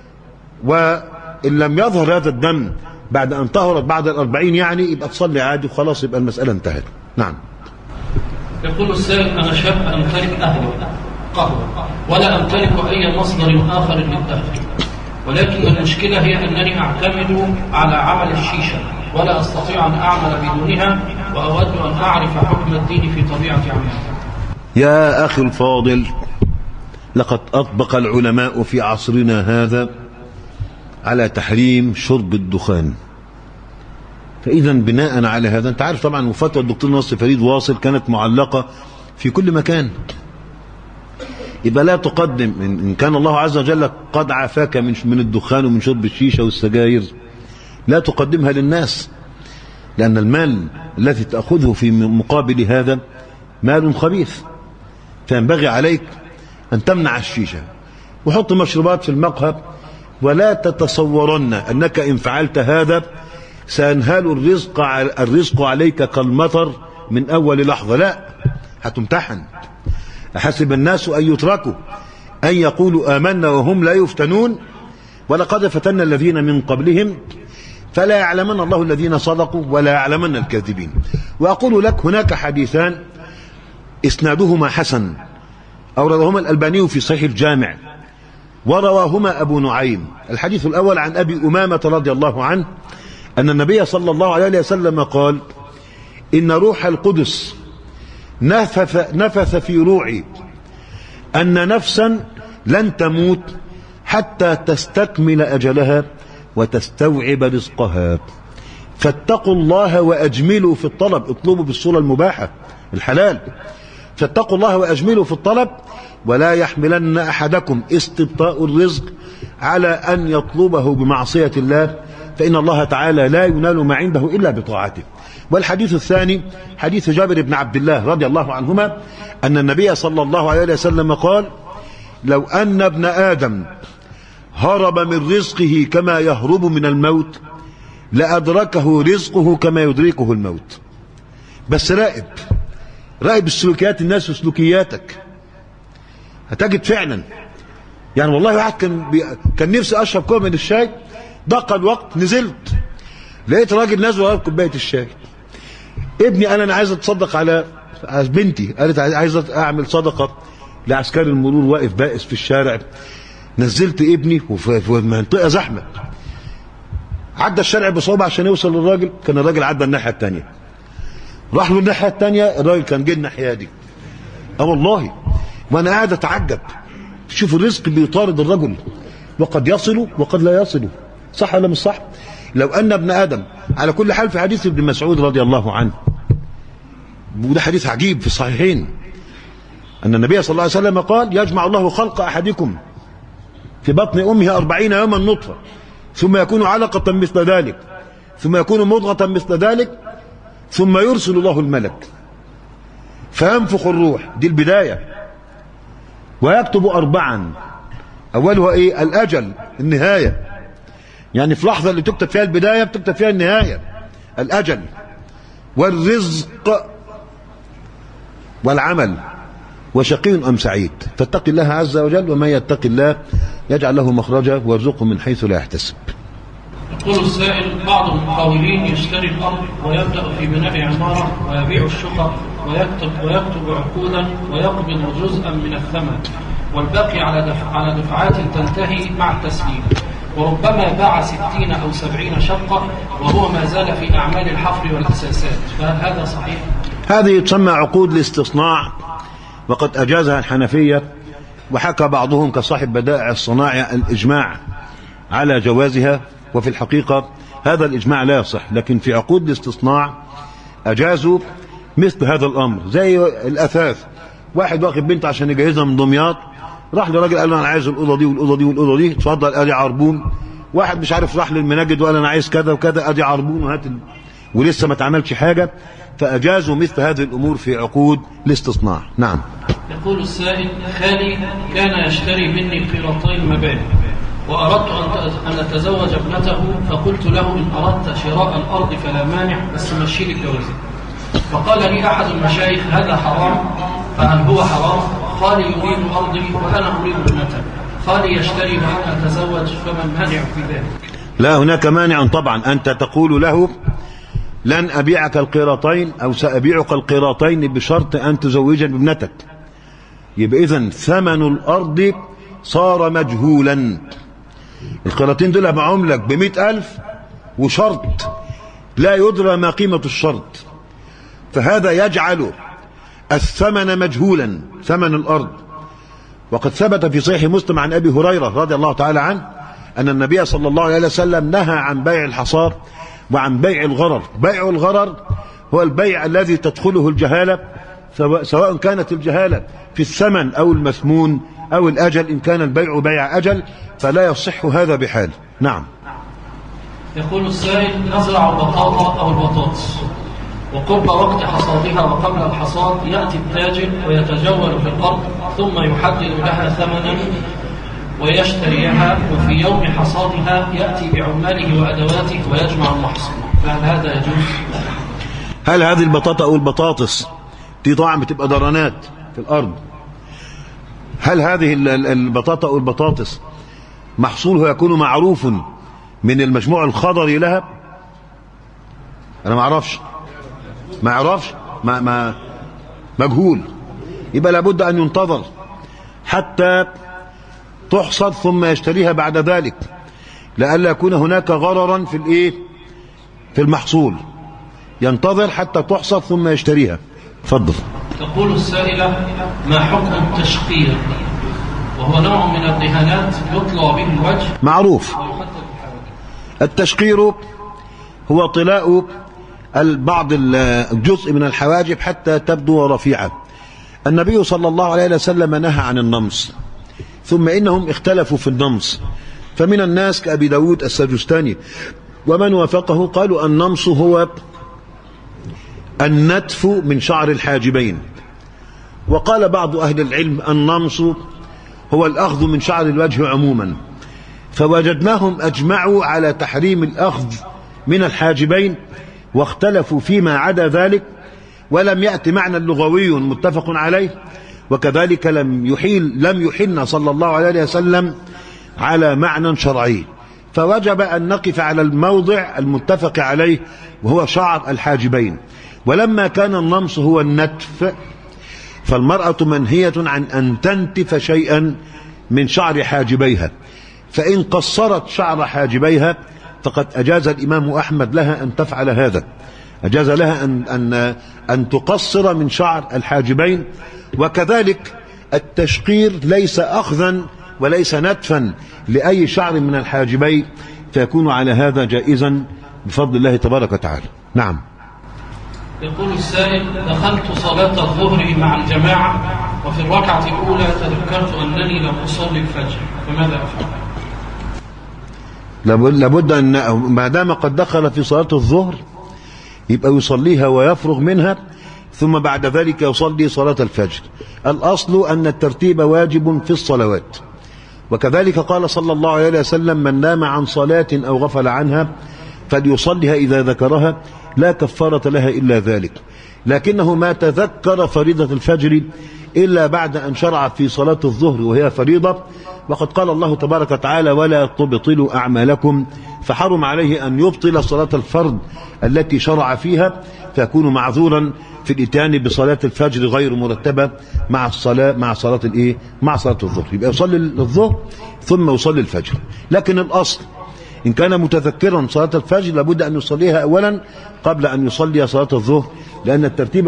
وإن لم يظهر هذا الدم بعد أن طهرت بعد 40 يعني يبقى تصلي عادي وخلاص، يبقى المسألة انتهت. نعم. يقول السائل: أنا شاب أمتلك قهوة ولا أمتلك أي مصدر آخر للدخل، ولكن المشكلة هي أنني أعتمد على عمل الشيشة ولا أستطيع أن أعمل بدونها، وأود أن أعرف حكم الدين في طبيعة عملها. يا أخي الفاضل، لقد أطبق العلماء في عصرنا هذا على تحريم شرب الدخان. فإذا بناء على هذا أنت عارف طبعا وفتوى الدكتور ناصر فريد واصل كانت معلقة في كل مكان، يبقى لا تقدم إن كان الله عز وجل قد عافاك من الدخان ومن شرب الشيشة والسجاير لا تقدمها للناس، لأن المال الذي تأخذه في مقابل هذا مال خبيث. فينبغي عليك أن تمنع الشيشة وحط مشروبات في المقهى، ولا تتصورن أنك إن فعلت هذا سينهال الرزق عليك كالمطر من أول لحظة. لا، هتمتحن. أحسب الناس أن يتركوا أن يقولوا آمنا وهم لا يفتنون، ولقد فتنا الذين من قبلهم فلا يعلمن الله الذين صدقوا ولا يعلمن الكاذبين. وأقول لك هناك حديثان إسنادهما حسن أوردهما الألباني في صحيح الجامع ورواهما أبو نعيم. الحديث الأول عن أبي أمامة رضي الله عنه أن النبي صلى الله عليه وسلم قال: إن روح القدس نفث في روعي أن نفسا لن تموت حتى تستكمل أجلها وتستوعب رزقها، فاتقوا الله وأجملوا في الطلب. اطلبوا بالصورة المباحة الحلال. فاتقوا الله وأجملوا في الطلب، ولا يحملن أحدكم استبطاء الرزق على أن يطلبه بمعصية الله، فإن الله تعالى لا ينال ما عنده إلا بطاعته. والحديث الثاني حديث جابر بن عبد الله رضي الله عنهما أن النبي صلى الله عليه وسلم قال: لو أن ابن آدم هرب من رزقه كما يهرب من الموت لأدركه رزقه كما يدركه الموت. بس راقب راقب السلوكيات الناس وسلوكياتك، هتجد فعلا. يعني والله واحد كان نفسي اشرب كوب من الشاي، ضاق الوقت، نزلت لقيت راجل نازل ورا كوبايه الشاي. ابني انا عايز اتصدق على بنتي، قالت عايز اعمل صدقه لعسكري المرور واقف بائس في الشارع. نزلت ابني وفي منطقه زحمه، عدى الشارع بصعوبه عشان يوصل للراجل، كان الراجل عدى الناحيه الثانيه، راح له الناحيه الثانيه، الراجل كان جه الناحيه دي. والله وانا قاعد اتعجب، شوف الرزق بيطارد الرجل، وقد يصل وقد لا يصل. صح ولا مش صح؟ لو ان ابن ادم، على كل حال في حديث ابن مسعود رضي الله عنه، وده حديث عجيب في الصحيحين، ان النبي صلى الله عليه وسلم قال: يجمع الله خلق احدكم في بطن امه 40 يوما نطفه، ثم يكون علقه مثل ذلك، ثم يكون مضغه مثل ذلك، ثم يرسل الله الملك فينفخ الروح، دي البدايه، ويكتب 4، اولها ايه؟ الاجل، النهايه. يعني في لحظه اللي تكتب فيها البدايه بتكتب فيها النهايه، الاجل والرزق والعمل، وشقي ام سعيد. فاتق الله عز وجل، ومن يتق الله يجعل له مخرجا ويرزقه من حيث لا يحتسب. يقول السائل: بعض المقاولين يشتري الأرض ويبدأ في بناء عمارة ويبيع الشقق ويكتب عقودا ويقبض جزءا من الثمن، والباقي على دفعات تنتهي مع التسليم، وربما باع 60 أو 70 شقة وهو ما زال في أعمال الحفر والأساسات، فهل هذا صحيح؟ هذه تسمى عقود الاستصناع، وقد أجازها الحنفية، وحكى بعضهم كصاحب بدائع الصناعة الإجماع على جوازها، وفي الحقيقة هذا الإجماع لا يصح. لكن في عقود الاستصناع أجازوا مثل هذا الأمر، زي الأثاث، واحد واخد بنت عشان يجهزها من دمياط، راح لراجل قال له أنا عايز الأوضة دي والأوضة دي والأوضة دي، اتفضل أدي عربون. واحد مش عارف راح للمنجد وقال أنا عايز كذا وكذا، أدي عربون وهات ولسه ما اتعملش حاجة. فأجازوا مثل هذه الأمور في عقود الاستصناع. نعم. يقول السائل: خالي كان يشتري مني قيراطي مباني، وأردت أن أتزوج ابنته، فقلت له: إن أردت شراء الأرض فلا مانع، بس مشي لي الجوازة. فقال لي أحد المشايخ: هذا حرام، فهل هو حرام؟ خالي يريد أرضي وأنا أريد ابنته، خالي يشتري وأنا أتزوج، فما المانع في ذلك؟ لا هناك مانع طبعا. أنت تقول له: لن أبيعك القيراطين أو سأبيعك القيراطين بشرط أن تزوجني بابنتك. يبقى إذن ثمن الأرض صار مجهولا. القيراطين دول معهم لك ب100,000 وشرط لا يدرى ما قيمة الشرط، فهذا يجعل الثمن مجهولا، ثمن الأرض. وقد ثبت في صحيح مسلم عن أبي هريرة رضي الله تعالى عنه أن النبي صلى الله عليه وسلم نهى عن بيع الحصاد وعن بيع الغرر. بيع الغرر هو البيع الذي تدخله الجهالة، سواء كانت الجهالة في الثمن أو المثمون أو الأجل. إن كان البيع بيع أجل فلا يصح هذا بحال. نعم. يقول السائل: نزرع البطاطا أو البطاطس، وقرب وقت حصادها وقبل الحصاد يأتي التاجر ويتجول في الأرض، ثم يحدد لها ثمنا ويشتريها، وفي يوم حصادها يأتي بعماله وأدواته ويجمع المحصول، فهل هذا يجوز؟ هل هذه البطاطا أو البطاطس دي طبعا بتبقى درانات في الأرض، هل هذه البطاطا أو البطاطس محصولها يكون معروف من المجموع الخضري لها؟ أنا ما أعرفش، ما مجهول. يبقى لابد أن ينتظر حتى تحصد ثم يشتريها بعد ذلك، لئلا يكون هناك غررا في المحصول. ينتظر حتى تحصد ثم يشتريها. تفضل. تقول السائلة: ما حكم التشقير؟ وهو نوع من الدهانات يطلع به الوجه، معروف. التشقير هو طلاء بعض الجزء من الحواجب حتى تبدو رفيعة. النبي صلى الله عليه وسلم نهى عن النمص، ثم إنهم اختلفوا في النمص، فمن الناس كأبي داود السجستاني ومن وافقه قالوا النمص هو النتف من شعر الحاجبين، وقال بعض أهل العلم النمص هو الأخذ من شعر الوجه عموما، فوجدناهم أجمعوا على تحريم الأخذ من الحاجبين، واختلفوا فيما عدا ذلك ولم يأتي معنى لغوي متفق عليه، وكذلك لم يحلنا صلى الله عليه وسلم على معنى شرعي، فوجب أن نقف على الموضع المتفق عليه وهو شعر الحاجبين. ولما كان النمص هو النتف، فالمرأة منهية عن أن تنتف شيئا من شعر حاجبيها، فإن قصرت شعر حاجبيها فقد أجاز الإمام أحمد لها أن تفعل هذا، أجاز لها أن تقصر من شعر الحاجبين. وكذلك التشقير ليس أخذا وليس نتفا لأي شعر من الحاجبين، فيكون على هذا جائزا بفضل الله تبارك وتعالى. نعم. يقول السائل: دخلت صلاة الظهر مع الجماعة، وفي الركعة الأولى تذكرت أنني لم أصلي الفجر، فماذا أفعل؟ لابد أن ما دام قد دخل في صلاة الظهر يبقى يصليها ويفرغ منها، ثم بعد ذلك يصلي صلاة الفجر. الأصل أن الترتيب واجب في الصلوات، وكذلك قال صلى الله عليه وسلم: من نام عن صلاة أو غفل عنها فليصليها إذا ذكرها، لا كفارة لها إلا ذلك. لكنه ما تذكر فريضة الفجر إلا بعد أن شرع في صلاة الظهر وهي فريضة، وقد قال الله تبارك وتعالى: ولا تبطلوا أعمالكم، فحرم عليه أن يبطل صلاة الفرض التي شرع فيها، فيكون معذورا في الإتيان بصلاة الفجر غير مرتبة مع صلاة الظهر. يبقى يصلي الظهر ثم يصلي الفجر. لكن الأصل إن كان متذكرا صلاة الفجر لابد أن يصليها أولا قبل أن يصلي صلاة الظهر، لأن الترتيب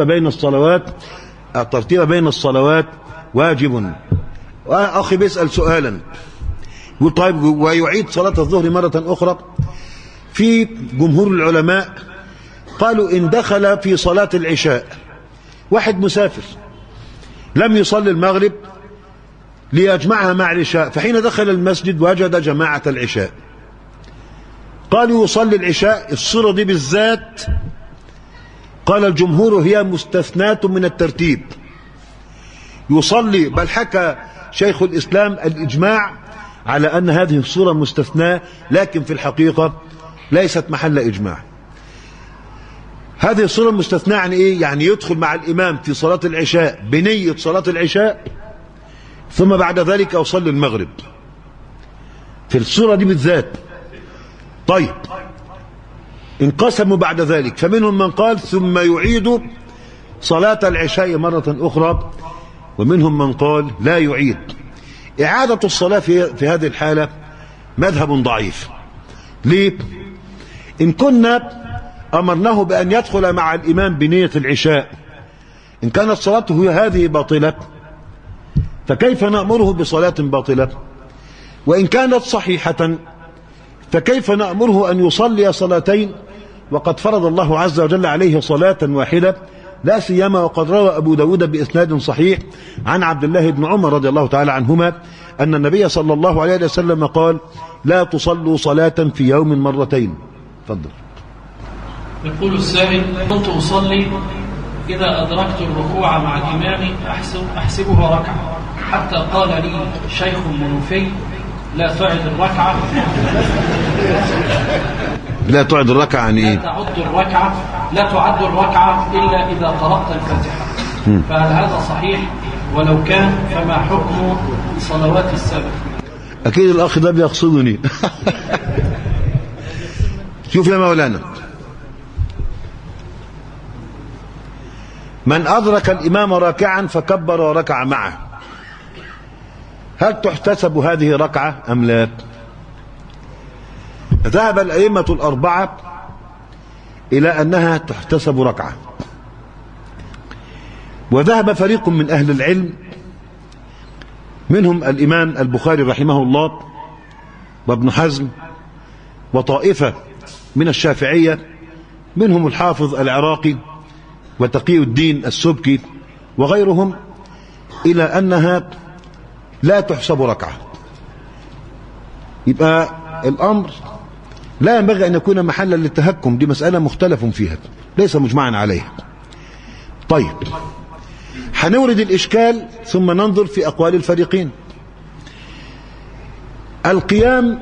بين الصلوات واجب. وأخي بيسأل سؤالا يقول: طيب ويعيد صلاة الظهر مرة أخرى؟ في جمهور العلماء قالوا إن دخل في صلاة العشاء، واحد مسافر لم يصلي المغرب ليجمعها مع العشاء، فحين دخل المسجد وجد جماعة العشاء، قالوا يصلي العشاء. الصورة دي بالذات قال الجمهور هي مستثناة من الترتيب، يصلي، بل حكى شيخ الإسلام الإجماع على أن هذه الصورة مستثناة، لكن في الحقيقة ليست محل إجماع. هذه الصورة المستثناة يعني إيه؟ يعني يدخل مع الإمام في صلاة العشاء بنية صلاة العشاء، ثم بعد ذلك يصلي المغرب، في الصورة دي بالذات. طيب انقسموا بعد ذلك، فمنهم من قال ثم يعيد صلاة العشاء مرة أخرى، ومنهم من قال لا يعيد. إعادة الصلاة في هذه الحالة مذهب ضعيف. ليه؟ إن كنا أمرناه بأن يدخل مع الإمام بنية العشاء، إن كانت صلاته هذه باطلة فكيف نأمره بصلاة باطلة؟ وإن كانت صحيحة فكيف نأمره أن يصلي صلاتين وقد فرض الله عز وجل عليه صلاة واحدة؟ لا سيما وقد روى أبو داود بإسناد صحيح عن عبد الله بن عمر رضي الله تعالى عنهما أن النبي صلى الله عليه وسلم قال: لا تصلوا صلاة في يوم مرتين. تفضل. يقول السائل: كنت أصلي إذا أدركت الركوع مع الإمام أحسبه ركعة، حتى قال لي شيخ منوفي: لا تعد الركعة. لا تعد الركعة يعني إيه؟ لا تعد الركعة إلا إذا قرأت الفاتحة. فهل هذا صحيح؟ ولو كان فما حكم صلوات السبع؟ أكيد الأخ ده بيقصدني. شوف يا مولانا، من أدرك الإمام راكعا فكبر وركع معه، هل تحتسب هذه ركعة أم لا؟ ذهب الأئمة الأربعة إلى أنها تحتسب ركعة، وذهب فريق من أهل العلم منهم الإمام البخاري رحمه الله وابن حزم وطائفة من الشافعية منهم الحافظ العراقي وتقي الدين السبكي وغيرهم إلى أنها لا تحسب ركعة. يبقى الأمر لا ينبغي أن يكون محلا للتهكم، دي مسألة مختلف فيها ليس مجمعا عليها. طيب هنورد الإشكال ثم ننظر في أقوال الفريقين. القيام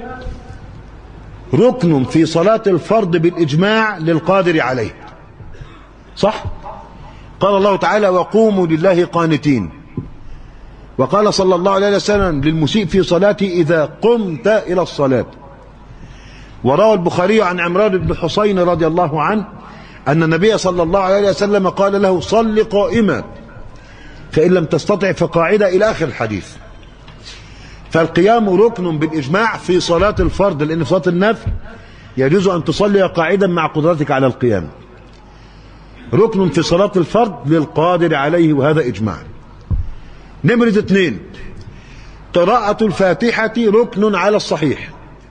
ركن في صلاة الفرض بالإجماع للقادر عليه، صح؟ قال الله تعالى وقوموا لله قانتين. وقال صلى الله عليه وسلم للمسيء في صلاته إذا قمت إلى الصلاة. وروى البخاري عن عمران بن حسين رضي الله عنه أن النبي صلى الله عليه وسلم قال له صل قائما فإن لم تستطع فقاعدا إلى آخر الحديث. فالقيام ركن بالإجماع في صلاة الفرض، لأن في صلاة النفل يجوز أن تصلي قاعدا مع قدرتك على القيام. ركن في صلاة الفرض للقادر عليه، وهذا إجماع. نمرة 2 قراءة الفاتحة ركن على الصحيح،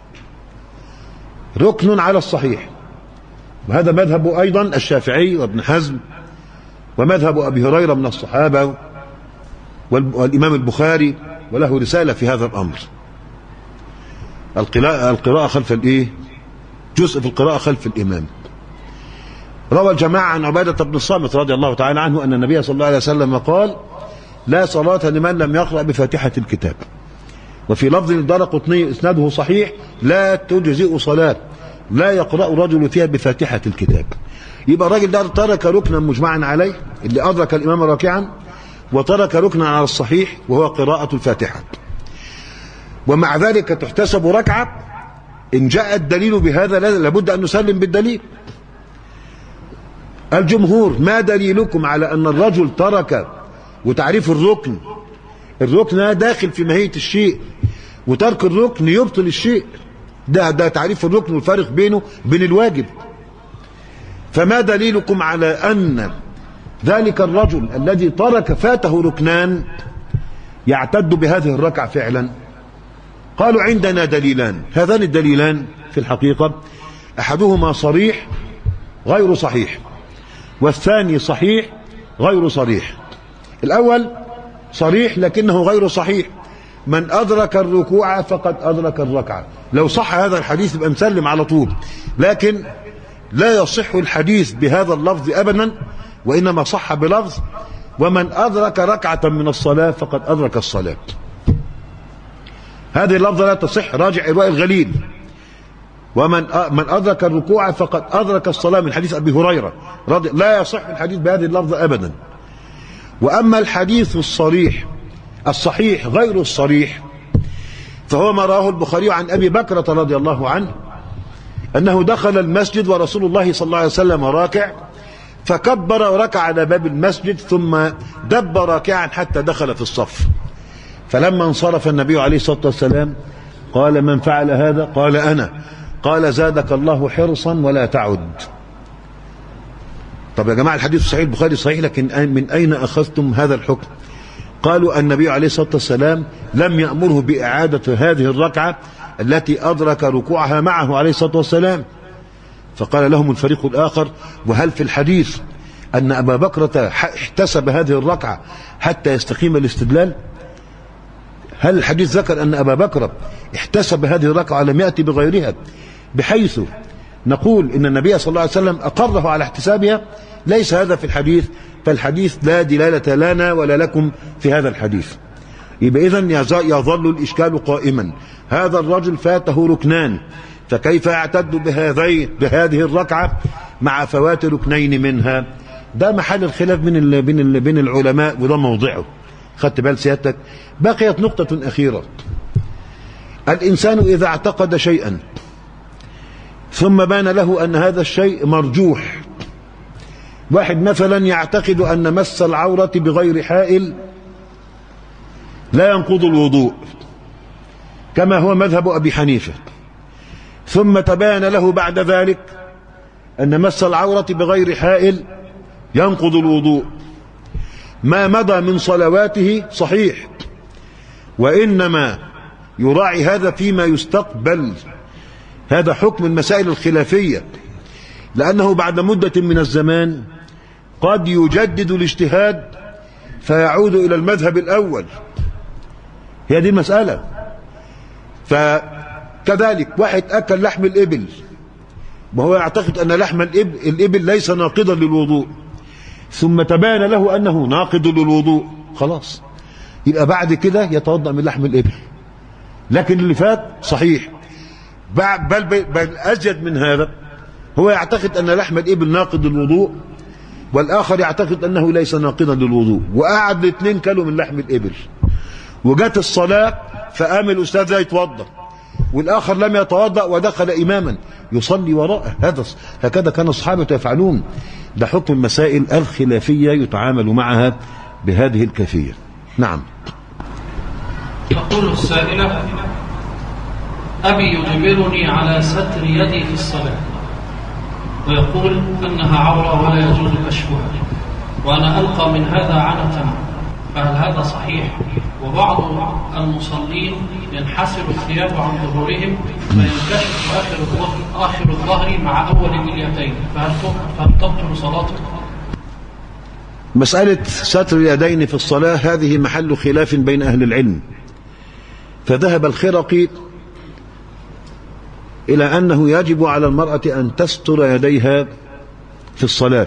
ركن على الصحيح، وهذا مذهب أيضا الشافعي وابن حزم ومذهب أبي هريرة من الصحابة والإمام البخاري، وله رسالة في هذا الأمر. القراءة خلف الإيه؟ جزء في القراءة خلف الإمام. روى الجماعة عن عبادة بن الصامت رضي الله تعالى عنه أن النبي صلى الله عليه وسلم قال لا صلاة لمن لم يقرأ بفاتحة الكتاب. وفي لفظ الدارقطني إسناده صحيح لا تجزئ صلاة لا يقرأ رجل فيها بفاتحة الكتاب. يبقى الراجل ده ترك ركنا مجمعا عليه، اللي أدرك الإمام راكعا، وترك ركنا على الصحيح وهو قراءة الفاتحة. ومع ذلك تحتسب ركعة إن جاء الدليل بهذا، لابد أن نسلم بالدليل. الجمهور ما دليلكم على أن الرجل ترك، وتعريف الركن داخل في ماهية الشيء، وترك الركن يبطل الشيء. ده تعريف الركن والفارق بينه بين الواجب. فما دليلكم على أن ذلك الرجل الذي ترك فاته ركنان يعتد بهذه الركعة فعلا؟ قالوا عندنا دليلان. هذان الدليلان في الحقيقة أحدهما صريح غير صحيح، والثاني صحيح غير صريح. الأول صريح لكنه غير صحيح، من أدرك الركوع فقد أدرك الركعة. لو صح هذا الحديث يبقى مسلم على طول، لكن لا يصح الحديث بهذا اللفظ أبدا، وإنما صح بلفظ ومن أدرك ركعة من الصلاة فقد أدرك الصلاة. هذه اللفظة لا تصح، راجع إرواء الغليل. ومن أدرك الركوع فقد أدرك الصلاة من حديث أبي هريرة لا يصح الحديث بهذه اللفظة أبدا. وأما الحديث الصحيح غير الصريح فهو ما رواه البخاري عن أبي بكرة رضي الله عنه أنه دخل المسجد ورسول الله صلى الله عليه وسلم راكع، فكبر وركع على باب المسجد ثم دب راكعا حتى دخل في الصف. فلما انصرف النبي عليه الصلاة والسلام قال من فعل هذا؟ قال أنا. قال زادك الله حرصا ولا تعد. طب يا جماعة الحديث صحيح، البخاري صحيح، لكن من أين أخذتم هذا الحكم؟ قالوا النبي عليه الصلاة والسلام لم يأمره بإعادة هذه الركعة التي أدرك ركوعها معه عليه الصلاة والسلام. فقال لهم الفريق الآخر وهل في الحديث أن أبا بكرة احتسب هذه الركعة حتى يستقيم الاستدلال؟ هل الحديث ذكر أن أبا بكر احتسب هذه الركعة ولم يأتي بغيرها بحيث نقول إن النبي صلى الله عليه وسلم أقره على احتسابها؟ ليس هذا في الحديث، فالحديث لا دلالة لنا ولا لكم في هذا الحديث. يبقى إذن يظل الإشكال قائما، هذا الرجل فاته ركنان، فكيف يعتد بهذه الركعة مع فوات ركنين منها؟ ده محل الخلاف بين العلماء، وده موضعه. خدت بال سيادتك؟ بقيت نقطة أخيرة. الإنسان إذا اعتقد شيئا ثم بان له أن هذا الشيء مرجوح، واحد مثلا يعتقد أن مس العورة بغير حائل لا ينقض الوضوء كما هو مذهب أبي حنيفة، ثم تبين له بعد ذلك أن مس العورة بغير حائل ينقض الوضوء، ما مضى من صلواته صحيح، وإنما يراعي هذا فيما يستقبل. هذا حكم المسائل الخلافية، لأنه بعد مدة من الزمان قد يجدد الاجتهاد فيعود إلى المذهب الأول. هي دي المسألة. فكذلك واحد أكل لحم الإبل وهو يعتقد أن لحم الإبل ليس ناقضا للوضوء، ثم تبين له أنه ناقض للوضوء، خلاص يبقى بعد كده يتوضأ من لحم الإبل، لكن اللي فات صحيح. بل أزيد من هذا، هو يعتقد أن لحم الإبل ناقض الوضوء، والآخر يعتقد أنه ليس ناقضا للوضوء، وقعد الاثنين كلوا من لحم الإبل، وجت الصلاة فقام الأستاذ ده يتوضأ والآخر لم يتوضأ ودخل إماما يصلي وراءه. هكذا كان الصحابة يفعلون. ده حكم المسائل الخلافية يتعامل معها بهذه الكيفية. نعم. تقول السائلة: أبي يجبرني على ستر يدي في الصلاة، ويقول أنها عورة ولا يجوز كشفها، وأنا ألقى من هذا عنة، فهل هذا صحيح؟ وبعض المصلين ينحسر الثياب عن ظهورهم فينكشف آخر الظهر مع أول اليدين، فهل تبطل صلاته؟ مسألة ستر اليدين في الصلاة هذه محل خلاف بين أهل العلم، فذهب الخرقي إلى أنه يجب على المرأة أن تستر يديها في الصلاة.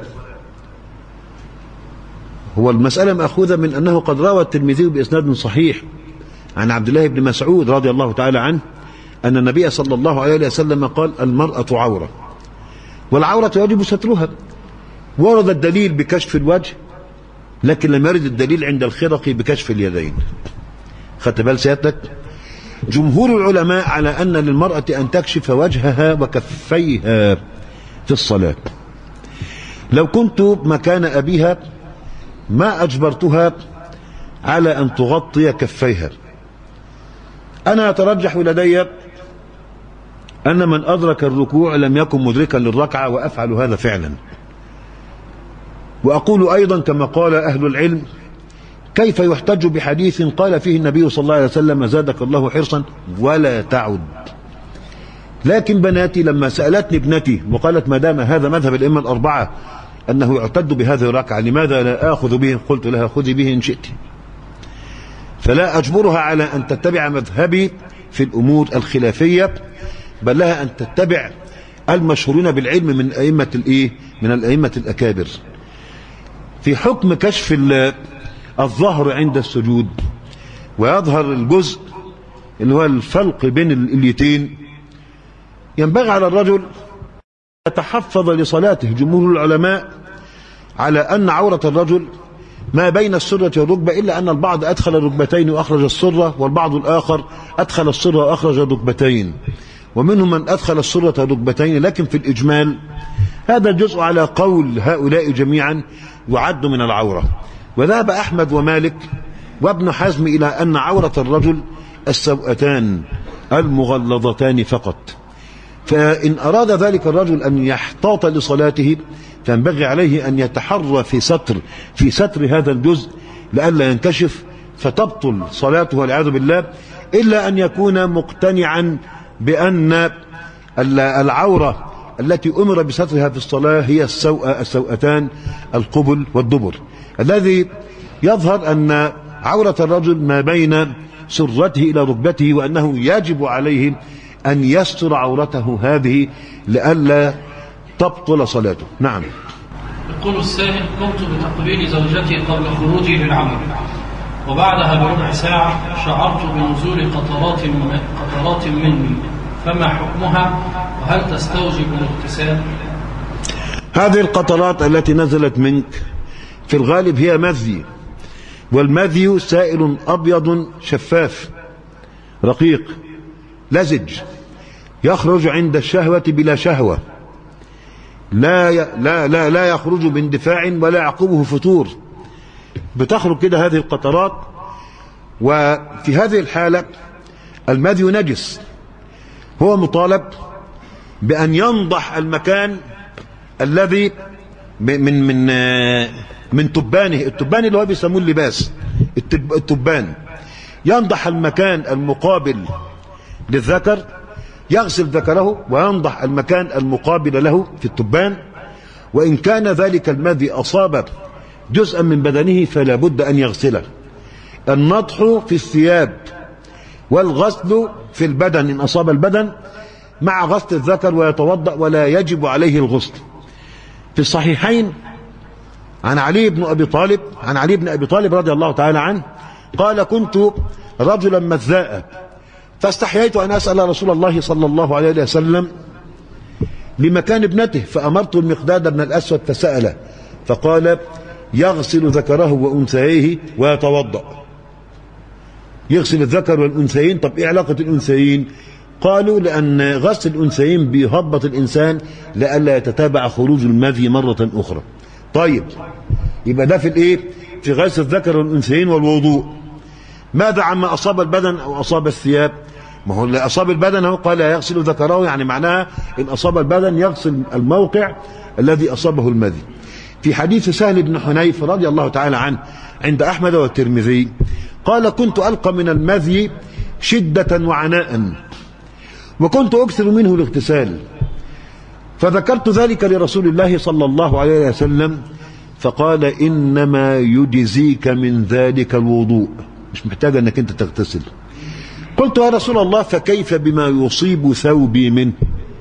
هو المسألة مأخوذة من أنه قد روى الترمذي بإسناد صحيح عن عبد الله بن مسعود رضي الله تعالى عنه أن النبي صلى الله عليه وسلم قال: المرأة عورة، والعورة يجب سترها. ورد الدليل بكشف الوجه، لكن لم يرد الدليل عند الخرقي بكشف اليدين. خدت بال سيادتك؟ جمهور العلماء على أن للمرأة أن تكشف وجهها وكفيها في الصلاة. لو كنت مكان أبيها ما أجبرتها على أن تغطي كفيها. أنا يترجح لدي أن من أدرك الركوع لم يكن مدركا للركعة، وأفعل هذا فعلا. وأقول أيضا كما قال أهل العلم: كيف يحتج بحديث قال فيه النبي صلى الله عليه وسلم: زادك الله حرصا ولا تعد. لكن بناتي لما سألتني ابنتي وقالت: ما دام هذا مذهب الأئمة الأربعة أنه يعتد بهذه الركعة لماذا لا آخذ به؟ قلت لها: خذي به إن شئت. فلا أجبرها على أن تتبع مذهبي في الأمور الخلافية، بل لها أن تتبع المشهورين بالعلم من الأئمة الأكابر. في حكم كشف الظهر عند السجود ويظهر الجزء اللي هو الفلق بين اليتين، ينبغي على الرجل يتحفظ لصلاته. جمهور العلماء على أن عورة الرجل ما بين السرة والركبة، إلا أن البعض أدخل الركبتين وأخرج السرة، والبعض الآخر أدخل السرة وأخرج الركبتين، ومنهم من أدخل السرة والركبتين. لكن في الإجمال هذا الجزء على قول هؤلاء جميعا يعد من العورة. وذهب أحمد ومالك وابن حزم إلى أن عورة الرجل السوأتان المغلظتان فقط. فإن أراد ذلك الرجل أن يحتاط لصلاته فينبغي عليه أن يتحرى في ستر هذا الجزء لئلا ينكشف فتبطل صلاته والعياذ بالله، إلا أن يكون مقتنعا بأن العورة التي أمر بسترها في الصلاة هي السوأتان القبل والدبر، الذي يظهر أن عورة الرجل ما بين سرته إلى ركبته، وأنه يجب عليه أن يستر عورته هذه لئلا تبطل صلاته. نعم. يقول السائل: قمت بتقبيل زوجتي قبل خروجي للعمل، وبعدها بربع ساعة شعرت بنزول قطرات مني، فما حكمها؟ وهل تستوجب الاغتسال؟ هذه القطرات التي نزلت منك في الغالب هي مذي، والمذي سائل أبيض شفاف رقيق لزج يخرج عند الشهوة بلا شهوة، لا يخرج باندفاع ولا يعقبه فتور، بتخرج كده هذه القطرات. وفي هذه الحالة المذي نجس، هو مطالب بأن ينضح المكان الذي من تبانه، التبان اللي هو بيسموه اللباس، التبان، ينضح المكان المقابل للذكر، يغسل ذكره وينضح المكان المقابل له في التبان. وإن كان ذلك المذي أصاب جزءا من بدنه فلا بد أن يغسله. النضح في الثياب والغسل في البدن إن أصاب البدن، مع غسل الذكر ويتوضأ ولا يجب عليه الغسل. في الصحيحين عن علي بن أبي طالب رضي الله تعالى عنه قال: كنت رجلا مذاء فاستحييت أن أسأل رسول الله صلى الله عليه وسلم لمكان ابنته، فأمرت المقداد بن الأسود فسأله، فقال يغسل ذكره وأنثيه ويتوضأ. يغسل الذكر والأنثيين. طب إيه علاقة الأنثيين؟ قالوا لأن غسل الأنثيين بيهبط الإنسان لئلا يتتابع خروج المذي مرة أخرى. طيب يبقى ده في الإيه؟ في غسل الذكر والأنثيين والوضوء. ماذا عما أصاب البدن أو أصاب الثياب؟ ما هو اللي أصاب البدن هو قال يغسل ذكره، يعني معناها إن أصاب البدن يغسل الموقع الذي أصابه المذي. في حديث سهل بن حنيف رضي الله تعالى عنه عند أحمد والترمذي قال كنت ألقى من المذي شدة وعناء وكنت أكثر منه الاغتسال، فذكرت ذلك لرسول الله صلى الله عليه وسلم فقال إنما يجزيك من ذلك الوضوء، مش محتاج أنك أنت تغتسل. قلت يا رسول الله فكيف بما يصيب ثوبي منه؟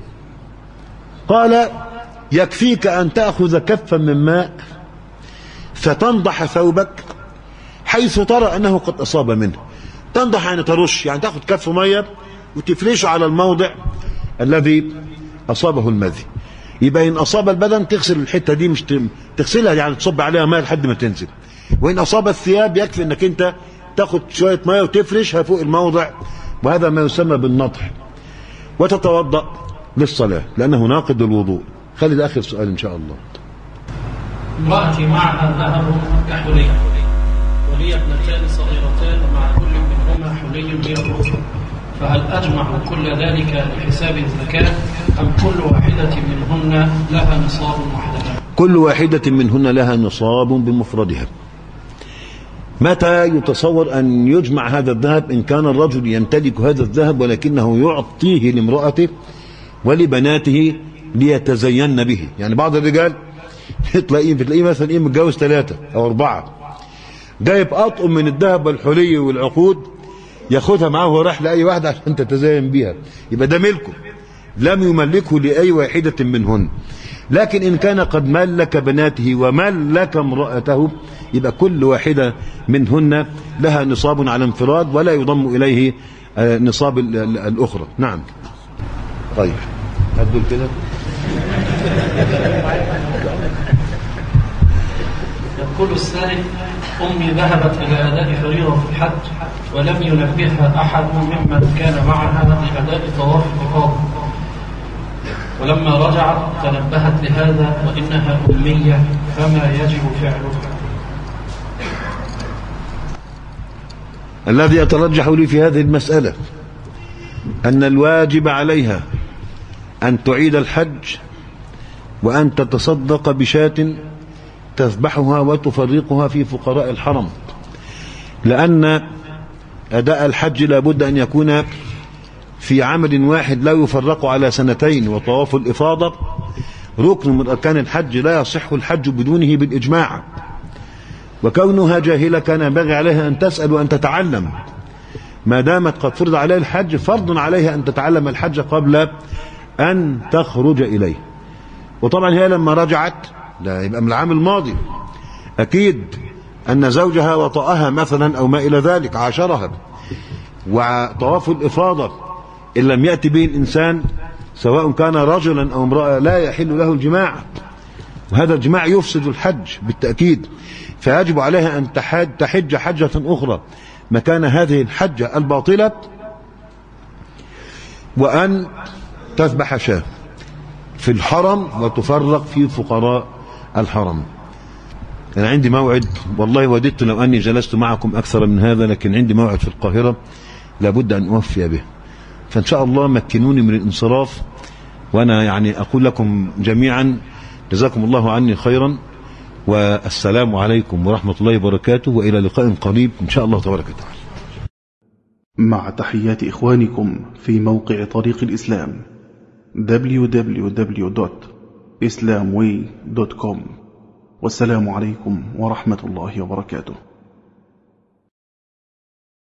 قال يكفيك أن تأخذ كفا من ماء فتنضح ثوبك حيث ترى أنه قد أصاب منه. تنضح يعني ترش، يعني تأخذ كف مية وتفرشه على الموضع الذي أصابه المذي. يبقى إن أصاب البدن تغسل الحتة دي، مش تغسلها يعني تصب عليها ماء لحد ما تنزل. وإن أصاب الثياب يكفي أنك أنت تأخذ شوية ماء وتفرشها فوق الموضع، وهذا ما يسمى بالنضح، وتتوضأ للصلاة لأنه ناقض الوضوء. خلي ده آخر سؤال إن شاء الله. امرأتي معها ذهب كحلي ولي ابنتان صغيرتان مع كل منهما حلي غير الأخرى، فهل أجمع كل ذلك لحساب الزكاة أم كل واحدة منهن لها نصاب وحدها؟ كل واحدة منهن لها نصاب بمفردها. متى يتصور أن يجمع هذا الذهب؟ إن كان الرجل يمتلك هذا الذهب ولكنه يعطيه لامرأته ولبناته ليتزين به. يعني بعض الرجال تلاقيه مثلا ايه متجوز 3 أو 4 جايب أطقم من الذهب والحلي والعقود ياخدها معاه وراح لأي واحدة عشان تتزين بها، يبقى ده ملكه، لم يملكه لأي واحدة منهن. لكن إن كان قد ملك بناته وملك امرأته يبقى كل واحدة منهن لها نصاب على انفراد ولا يضم إليه نصاب الأخرى. نعم. طيب هدول كده. يقول السائل أمي ذهبت إلى أداء فريضة في الحج ولم ينبهها أحد ممن كان معها لأداء طواف الإفاضة، ولما رجعت تنبهت لهذا وإنها أمية، فما يجب فعله؟ الذي يترجح لي في هذه المسألة أن الواجب عليها أن تعيد الحج وأن تتصدق بشاة تذبحها وتفرقها في فقراء الحرم، لأن أداء الحج لا بد أن يكون في عمل واحد لا يفرق على 2، وطواف الإفاضة ركن من أركان الحج لا يصح الحج بدونه بالإجماع. وكونها جاهلة كان ينبغي عليها أن تسأل وأن تتعلم، ما دامت قد فرض عليها الحج فرض عليها أن تتعلم الحج قبل أن تخرج إليه. وطبعا هي لما رجعت لا يبقى من العام الماضي، أكيد أن زوجها وطأها مثلا أو ما إلى ذلك عاشرها. وطواف الإفاضة إن لم يأتي به الإنسان سواء كان رجلا أو امرأة لا يحل له الجماع، وهذا الجماع يفسد الحج بالتأكيد، فيجب عليها أن تحج حجة أخرى مكان هذه الحجة الباطلة، وأن تذبح شاة في الحرم وتفرق في فقراء الحرم. أنا عندي موعد، والله وددت لو أني جلست معكم أكثر من هذا، لكن عندي موعد في القاهرة لابد أن أوفي به، فإن شاء الله مكنوني من الانصراف. وأنا يعني أقول لكم جميعا جزاكم الله عني خيرا، والسلام عليكم ورحمة الله وبركاته، وإلى لقاء قريب إن شاء الله تبارك وتعالى. مع تحيات إخوانكم في موقع طريق الإسلام www.islamway.com، والسلام عليكم ورحمة الله وبركاته.